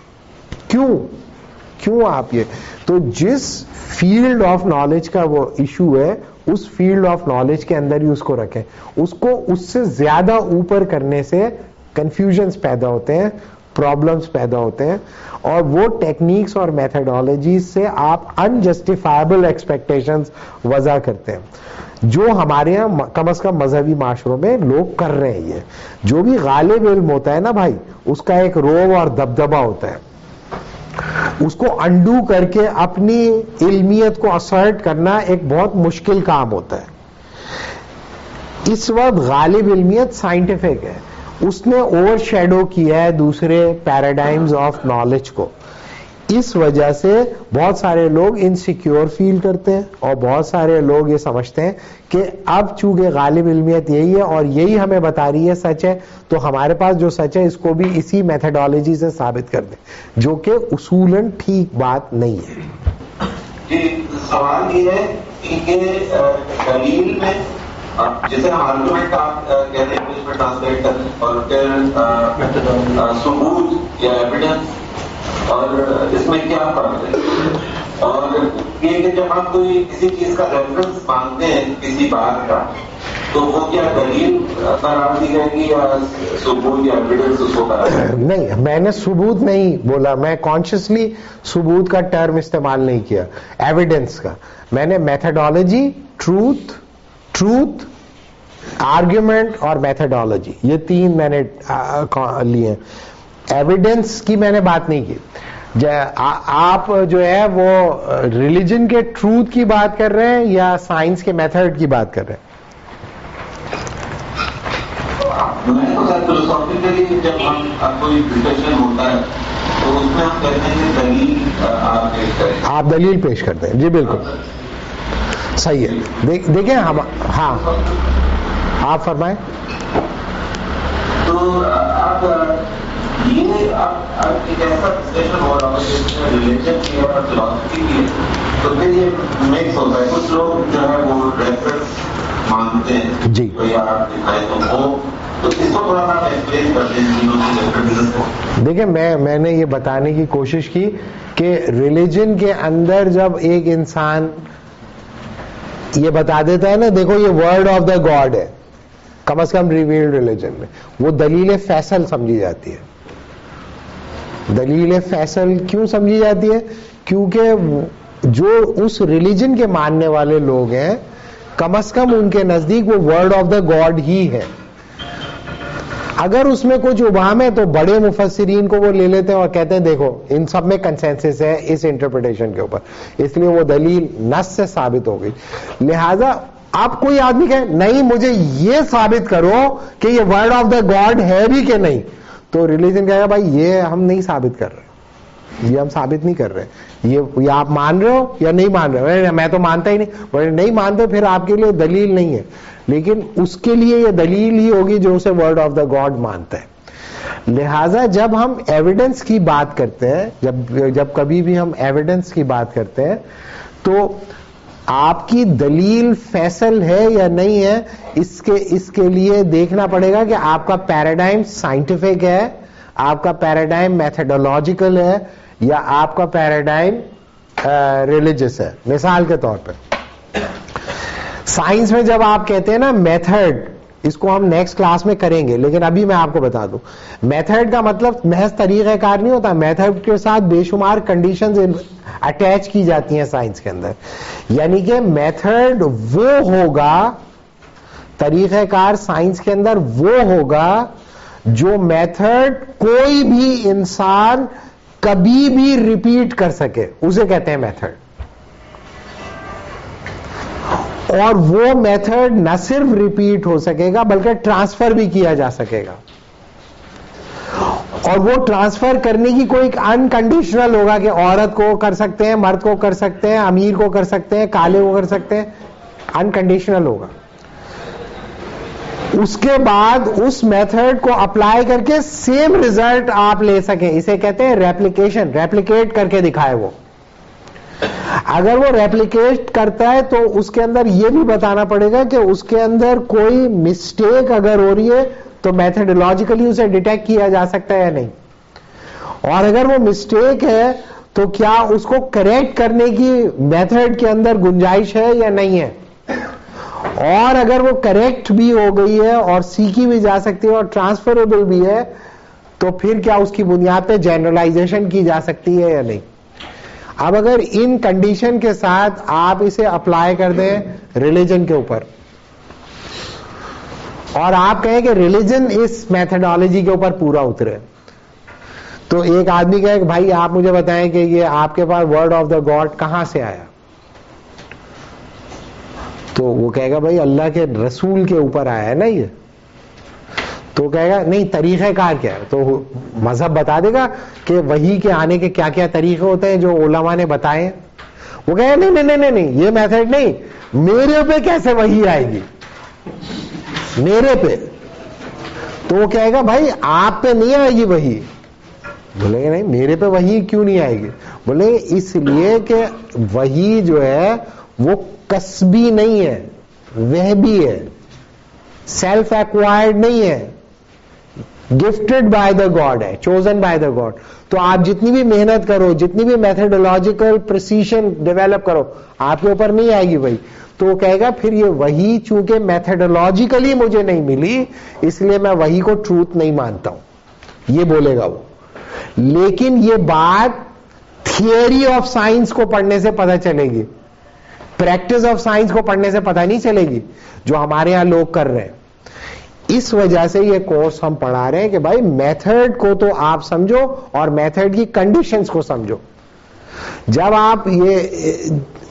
کیوں آپ یہ. تو جس فیلڈ آف نالج کا وہ ایشو ہے اس فیلڈ آف نالج کے اندر ہی اس کو رکھیں. اس کو اس سے زیادہ اوپر کرنے سے کنفیوژنز پیدا ہوتے ہیں, پرابلمز پیدا ہوتے ہیں, اور وہ ٹیکنیکس اور میتھڈالوجیز سے آپ انجسٹیفائبل ایکسپیکٹیشنز وضع کرتے ہیں, جو ہمارے یہاں کم از کم مذہبی معاشروں میں لوگ کر رہے ہیں. یہ جو بھی غالب علم ہوتا ہے نا بھائی, اس کا ایک روب اور دبدبہ ہوتا ہے. اس کو انڈو کر کے اپنی علمیت کو اسرٹ کرنا ایک بہت مشکل کام ہوتا ہے. اس وقت غالب علمیت سائنٹیفک ہے, اس نے اوور شیڈو کیا ہے دوسرے پیراڈائمز آف نالج کو. اس وجہ سے بہت سارے لوگ انسیکیور فیل کرتے ہیں اور بہت سارے لوگ یہ سمجھتے ہیں کہ اب چونکہ غالب علمیت یہی ہے اور یہی ہمیں بتا رہی ہے سچ ہے, تو ہمارے پاس جو سچ ہے اس کو بھی اسی میتھڈالوجی سے ثابت کر دیں, جو کہ اصولاً ٹھیک بات نہیں ہے. جی سوال یہ ہے کہ دلیل میں جیسے آرگومنٹ آپ کہتے ہیں انگلش میں ٹرانسلیٹ کریں, اور پھر ثبوت یا ایویڈنس, اور اس میں کیا فرق ہے. اور یہ کہ جب آپ کوئی کسی چیز کا ریفرنس مانگتے ہیں کسی بات کا, تو وہ کیا دلیل قرار دی جائے گی یا ثبوت یا ایویڈنس اس کو قرار دی جائے گی؟ نہیں, میں نے ثبوت نہیں بولا, میں کانشیسلی ثبوت کا ٹرم استعمال نہیں کیا, ایویڈنس کا. میں نے میتھڈالوجی, ٹروتھ, آرگیومنٹ اور میتھڈالوجی, یہ تین میں نے لیے. ایویڈنس کی میں نے بات نہیں کی. آپ جو ہے وہ ریلیجن کے ٹروتھ کی بات کر رہے ہیں یا سائنس کے میتھڈ کی بات کر رہے ہیں؟ فلسافیکلی جب ہم کوئی ڈسکشن ہوتا ہے تو اس میں ہم کہتے ہیں کہ دلیل آپ پیش کریں, آپ دلیل پیش کرتے ہیں. جی بالکل صحیح ہے. دیکھیں ہم, ہاں آپ فرمائیں. تو آپ یہ ایک ایسا ڈسکشن ہو رہا ہے جس میں ریلیجن کی اور فلاسفی کی ہے, تو پھر یہ مکس ہوتا ہے. کچھ لوگ جو ہے وہ ریفرنس مانگتے ہیں, جی کوئی آپ دکھائے تو وہ, تو اس کو تھوڑا سا ایکسپلین کرتے ہیں تینوں کی ریفرنس کو. دیکھیں میں نے یہ بتانے کی کوشش کی کہ ریلیجن کے اندر جب ایک انسان یہ بتا دیتا ہے نا, دیکھو یہ ورڈ آف دا گاڈ ہے, کم از کم ریویلڈ ریلیجن میں, وہ دلیل فیصل سمجھی جاتی ہے. دلیل فیصل کیوں سمجھی جاتی ہے؟ کیونکہ جو اس ریلیجن کے ماننے والے لوگ ہیں کم از کم ان کے نزدیک وہ ورڈ آف دا گاڈ ہی ہے. اگر اس میں کچھ ابہام ہے تو بڑے مفسرین کو وہ لے لیتے ہیں اور کہتے ہیں دیکھو ان سب میں کنسنسس ہے اس انٹرپریٹیشن کے اوپر, اس لیے وہ دلیل نص سے ثابت ہو گئی. لہذا آپ کوئی آدمی کہے نہیں مجھے یہ ثابت کرو کہ یہ ورڈ آف دا گاڈ ہے بھی کہ نہیں, تو ریلیجن کہے گا بھائی یہ ہم نہیں ثابت کر رہے, یہ ہم ثابت نہیں کر رہے, یہ آپ مان رہے ہو یا نہیں مان رہے ہو. میں تو مانتا ہی نہیں, نہیں مانتے پھر آپ کے لیے دلیل نہیں ہے, لیکن اس کے لیے یہ دلیل ہی ہوگی جو اسے ورڈ آف دا گاڈ مانتا ہے. لہذا جب ہم ایویڈنس کی بات کرتے ہیں، جب کبھی بھی ہم ایویڈنس کی بات کرتے ہیں تو آپ کی دلیل فیصل ہے یا نہیں ہے، اس کے لیے دیکھنا پڑے گا کہ آپ کا پیراڈائم سائنٹیفک ہے، آپ کا پیراڈائم میتھڈولوجیکل ہے، یا آپ کا پیراڈائم ریلیجس ہے. مثال کے طور پہ سائنس میں جب آپ کہتے ہیں نا میتھڈ، اس کو ہم نیکسٹ کلاس میں کریں گے، لیکن ابھی میں آپ کو بتا دوں میتھڈ کا مطلب محض طریقہ کار نہیں ہوتا. میتھڈ کے ساتھ بے شمار کنڈیشنز اٹیچ کی جاتی ہیں سائنس کے اندر. یعنی کہ میتھڈ وہ ہوگا، طریقہ کار سائنس کے اندر وہ ہوگا جو میتھڈ کوئی بھی انسان کبھی بھی ریپیٹ کر سکے، اسے کہتے ہیں میتھڈ. اور وہ میتھڈ نہ صرف ریپیٹ ہو سکے گا بلکہ ٹرانسفر بھی کیا جا سکے گا. اور وہ ٹرانسفر کرنے کی کوئی انکنڈیشنل ہوگا کہ عورت کو کر سکتے ہیں، مرد کو کر سکتے ہیں، امیر کو کر سکتے ہیں، کالے کو کر سکتے ہیں، انکنڈیشنل ہوگا. اس کے بعد اس میتھڈ کو اپلائی کر کے سیم ریزلٹ آپ لے سکیں، اسے کہتے ہیں ریپلیکیشن. ریپلیکیٹ کر کے دکھائے وہ. اگر وہ ریپلیکیٹ کرتا ہے تو اس کے اندر یہ بھی بتانا پڑے گا کہ اس کے اندر کوئی مسٹیک اگر ہو رہی ہے تو میتھڈولوجیکلی اسے ڈیٹیکٹ کیا جا سکتا ہے یا نہیں. اور اگر وہ مسٹیک ہے تو کیا اس کو کریکٹ کرنے کی میتھڈ کے اندر گنجائش ہے یا نہیں ہے. اور اگر وہ کریکٹ بھی ہو گئی ہے اور سیکھی بھی جا سکتی ہے اور ٹرانسفریبل بھی ہے تو پھر کیا اس کی بنیاد پہ جنرلائزیشن کی جا سکتی ہے یا نہیں. اب اگر ان کنڈیشن کے ساتھ آپ اسے اپلائی کر دیں ریلیجن کے اوپر اور آپ کہیں کہ ریلیجن اس میتھڈالوجی کے اوپر پورا اترے، تو ایک آدمی کہے کہ بھائی آپ مجھے بتائیں کہ یہ آپ کے پاس ورڈ آف دا گاڈ کہاں سے آیا، تو وہ کہے گا بھائی اللہ کے رسول کے اوپر آیا ہے نا یہ. تو کہے گا نہیں طریقہ کار کیا ہے، تو مذہب بتا دے گا کہ وحی کے آنے کے کیا کیا طریقے ہوتے ہیں جو علماء نے بتائے ہیں. وہ کہے گا نہیں نہیں نہیں نہیں یہ میتھڈ نہیں، میرے پہ کیسے وحی آئے گی، میرے پہ. تو وہ کہے گا بھائی آپ پہ نہیں آئے گی وحی. بولے گا نہیں میرے پہ وحی کیوں نہیں آئے گی، بولے گا اس لیے کہ وحی جو ہے وہ کسبی نہیں ہے، وہبی ہے، سیلف ایکوائرڈ نہیں ہے، گفٹڈ بائی دا گاڈ ہے، چوزن بائی دا گاڈ. تو آپ جتنی بھی محنت کرو، جتنی بھی میتھڈولوجیکل پریسیشن ڈیولپ کرو، آپ کے اوپر نہیں آئے گی وہی. تو وہ کہے گا پھر یہ وہی چونکہ میتھڈولوجیکلی مجھے نہیں ملی اس لیے میں وہی کو ٹروتھ نہیں مانتا ہوں، یہ بولے گا وہ. لیکن یہ بات تھیوری آف سائنس کو پڑھنے سے پتہ چلے گی، پریکٹس آف سائنس کو پڑھنے سے پتہ نہیں چلے گی جو ہمارے ہاں لوگ کر رہے ہیں. اس وجہ سے یہ کورس ہم پڑھا رہے ہیں کہ بھائی میتھڈ کو تو آپ سمجھو اور میتھڈ کی کنڈیشنز کو سمجھو. جب آپ یہ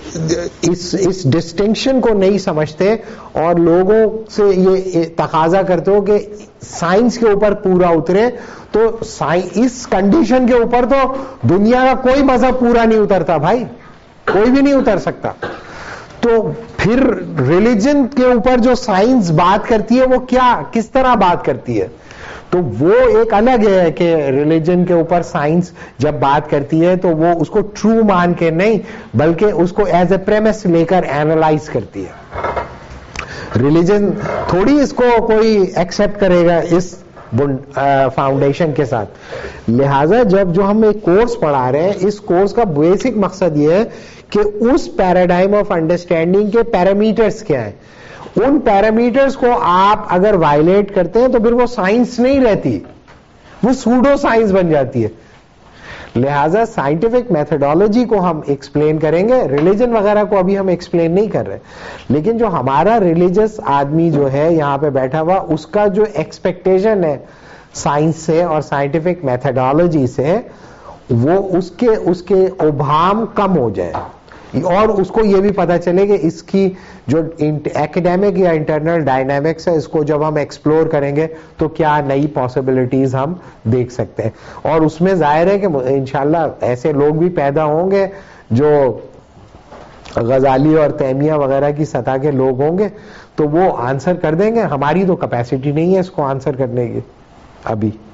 اس ڈسٹنکشن کو نہیں سمجھتے اور لوگوں سے یہ تقاضا کرتے ہو کہ سائنس کے اوپر پورا اترے، تو اس کنڈیشن کے اوپر تو دنیا کا کوئی مذہب پورا نہیں اترتا بھائی، کوئی بھی نہیں اتر سکتا. تو پھر ریلیجن کے اوپر جو سائنس بات کرتی ہے وہ کیا کس طرح بات کرتی ہے، تو وہ ایک الگ ہے کہ ریلیجن کے اوپر سائنس جب بات کرتی ہے تو وہ اس کو ٹرو مان کے نہیں بلکہ اس کو ایز اے پریمس لے کر اینالائز کرتی ہے. ریلیجن تھوڑی اس کو کوئی ایکسپٹ کرے گا اس فاؤنڈیشن کے ساتھ. لہذا جو ہم ایک کورس پڑھا رہے ہیں اس کورس کا بیسک مقصد یہ ہے کہ اس پیراڈائم آف انڈرسٹینڈنگ کے پیرامیٹرز کیا ہیں، ان پیرامیٹرز کو آپ اگر وائلیٹ کرتے ہیں تو پھر وہ سائنس نہیں رہتی، وہ سوڈو سائنس بن جاتی ہے. لہذا سائنٹیفک میتھڈالوجی کو ہم ایکسپلین کریں گے، ریلیجن وغیرہ کو ابھی ہم ایکسپلین نہیں کر رہے. لیکن جو ہمارا ریلیجس آدمی جو ہے یہاں پہ بیٹھا ہوا اس کا جو ایکسپیکٹیشن ہے سائنس سے اور سائنٹیفک میتھڈالوجی سے، وہ اس کے ابہام کم ہو جائے اور اس کو یہ بھی پتا چلے کہ اس کی جو ایکڈیمک یا انٹرنل ڈائنامکس ہے اس کو جب ہم ایکسپلور کریں گے تو کیا نئی پاسبلٹیز ہم دیکھ سکتے ہیں. اور اس میں ظاہر ہے کہ انشاءاللہ ایسے لوگ بھی پیدا ہوں گے جو غزالی اور تیمیہ وغیرہ کی سطح کے لوگ ہوں گے تو وہ آنسر کر دیں گے. ہماری تو کیپیسٹی نہیں ہے اس کو آنسر کرنے کی ابھی.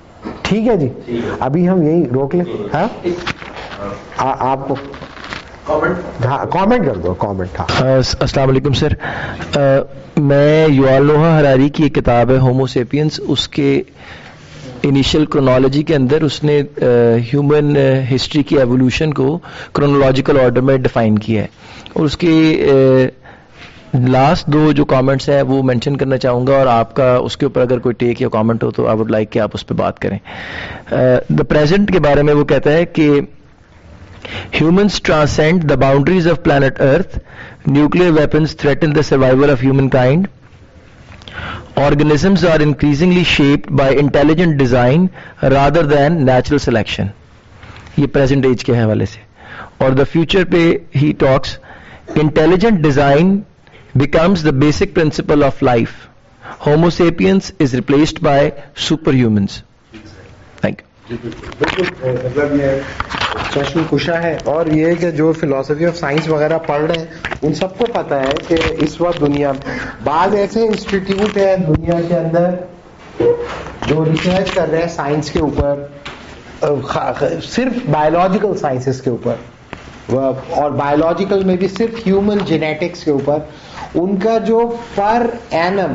ٹھیک ہے جی, ابھی ہم یہی روک لیں. ہاں آپ کو کامنٹ کر دو, کامنٹ. السلام علیکم سر. میں یوال نوح ہراری کی ایک کتاب ہے ہومو سیپینس, اس کے انیشل کرونالوجی کے اندر اس نے ہیومن ہسٹری کی ایوولوشن کو کرونالوجیکل آرڈر میں ڈیفائن کیا ہے, اور اس کے لاسٹ 2 جو کامنٹس ہیں وہ مینشن کرنا چاہوں گا, اور آپ کا اس کے اوپر اگر کوئی ٹیک یا کامنٹ ہو تو آئی ووڈ لائک کہ آپ اس پہ بات کریں. دا پریزنٹ کے بارے میں وہ کہتا ہے کہ humans transcend the boundaries of planet Earth. Nuclear weapons threaten the survival of humankind. Organisms are increasingly shaped by intelligent design rather than natural selection. یہ present age کے حوالے سے. اور the future پہ he talks, intelligent design becomes the basic principle of life. Homo sapiens is replaced by superhumans. Thank you. بالکل, مطلب یہ session کشا ہے, اور یہ کہ جو فلاسفی آف سائنس وغیرہ پڑھ رہے ہیں ان سب کو پتہ ہے کہ اس وقت دنیا میں بعض ایسے انسٹیٹیوٹ ہیں دنیا کے اندر جو ریسرچ کر رہے ہیں سائنس کے اوپر, صرف بایولوجیکل سائنسز کے اوپر, اور بایولوجیکل میں بھی صرف ہیومن جینیٹکس کے اوپر. ان کا جو پر اینم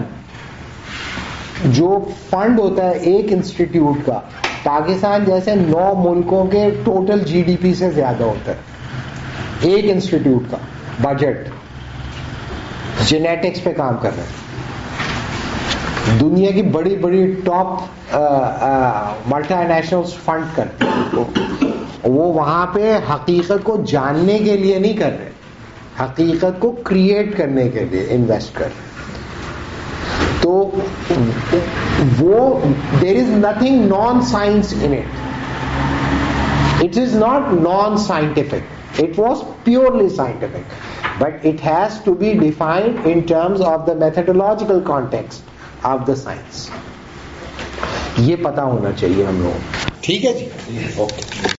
جو فنڈ ہوتا ہے ایک انسٹیٹیوٹ کا, پاکستان جیسے 9 ملکوں کے ٹوٹل جی ڈی پی سے زیادہ ہوتا ہے ایک انسٹیٹیوٹ کا بجٹ جینیٹکس پہ کام کر رہے ہیں. دنیا کی بڑی بڑی ٹاپ ملٹی نیشنل فنڈ کرتے ہیں, وہ وہاں پہ حقیقت کو جاننے کے لیے نہیں کر رہے, حقیقت کو کریٹ کرنے کے لیے انویسٹ کر رہے. تو وہ there is nothing non science in it, it is not non scientific, it was purely scientific, but it has to be defined in terms of the methodological context of the science. یہ پتا ہونا چاہیے ہم لوگوں. ٹھیک ہے جی, okay.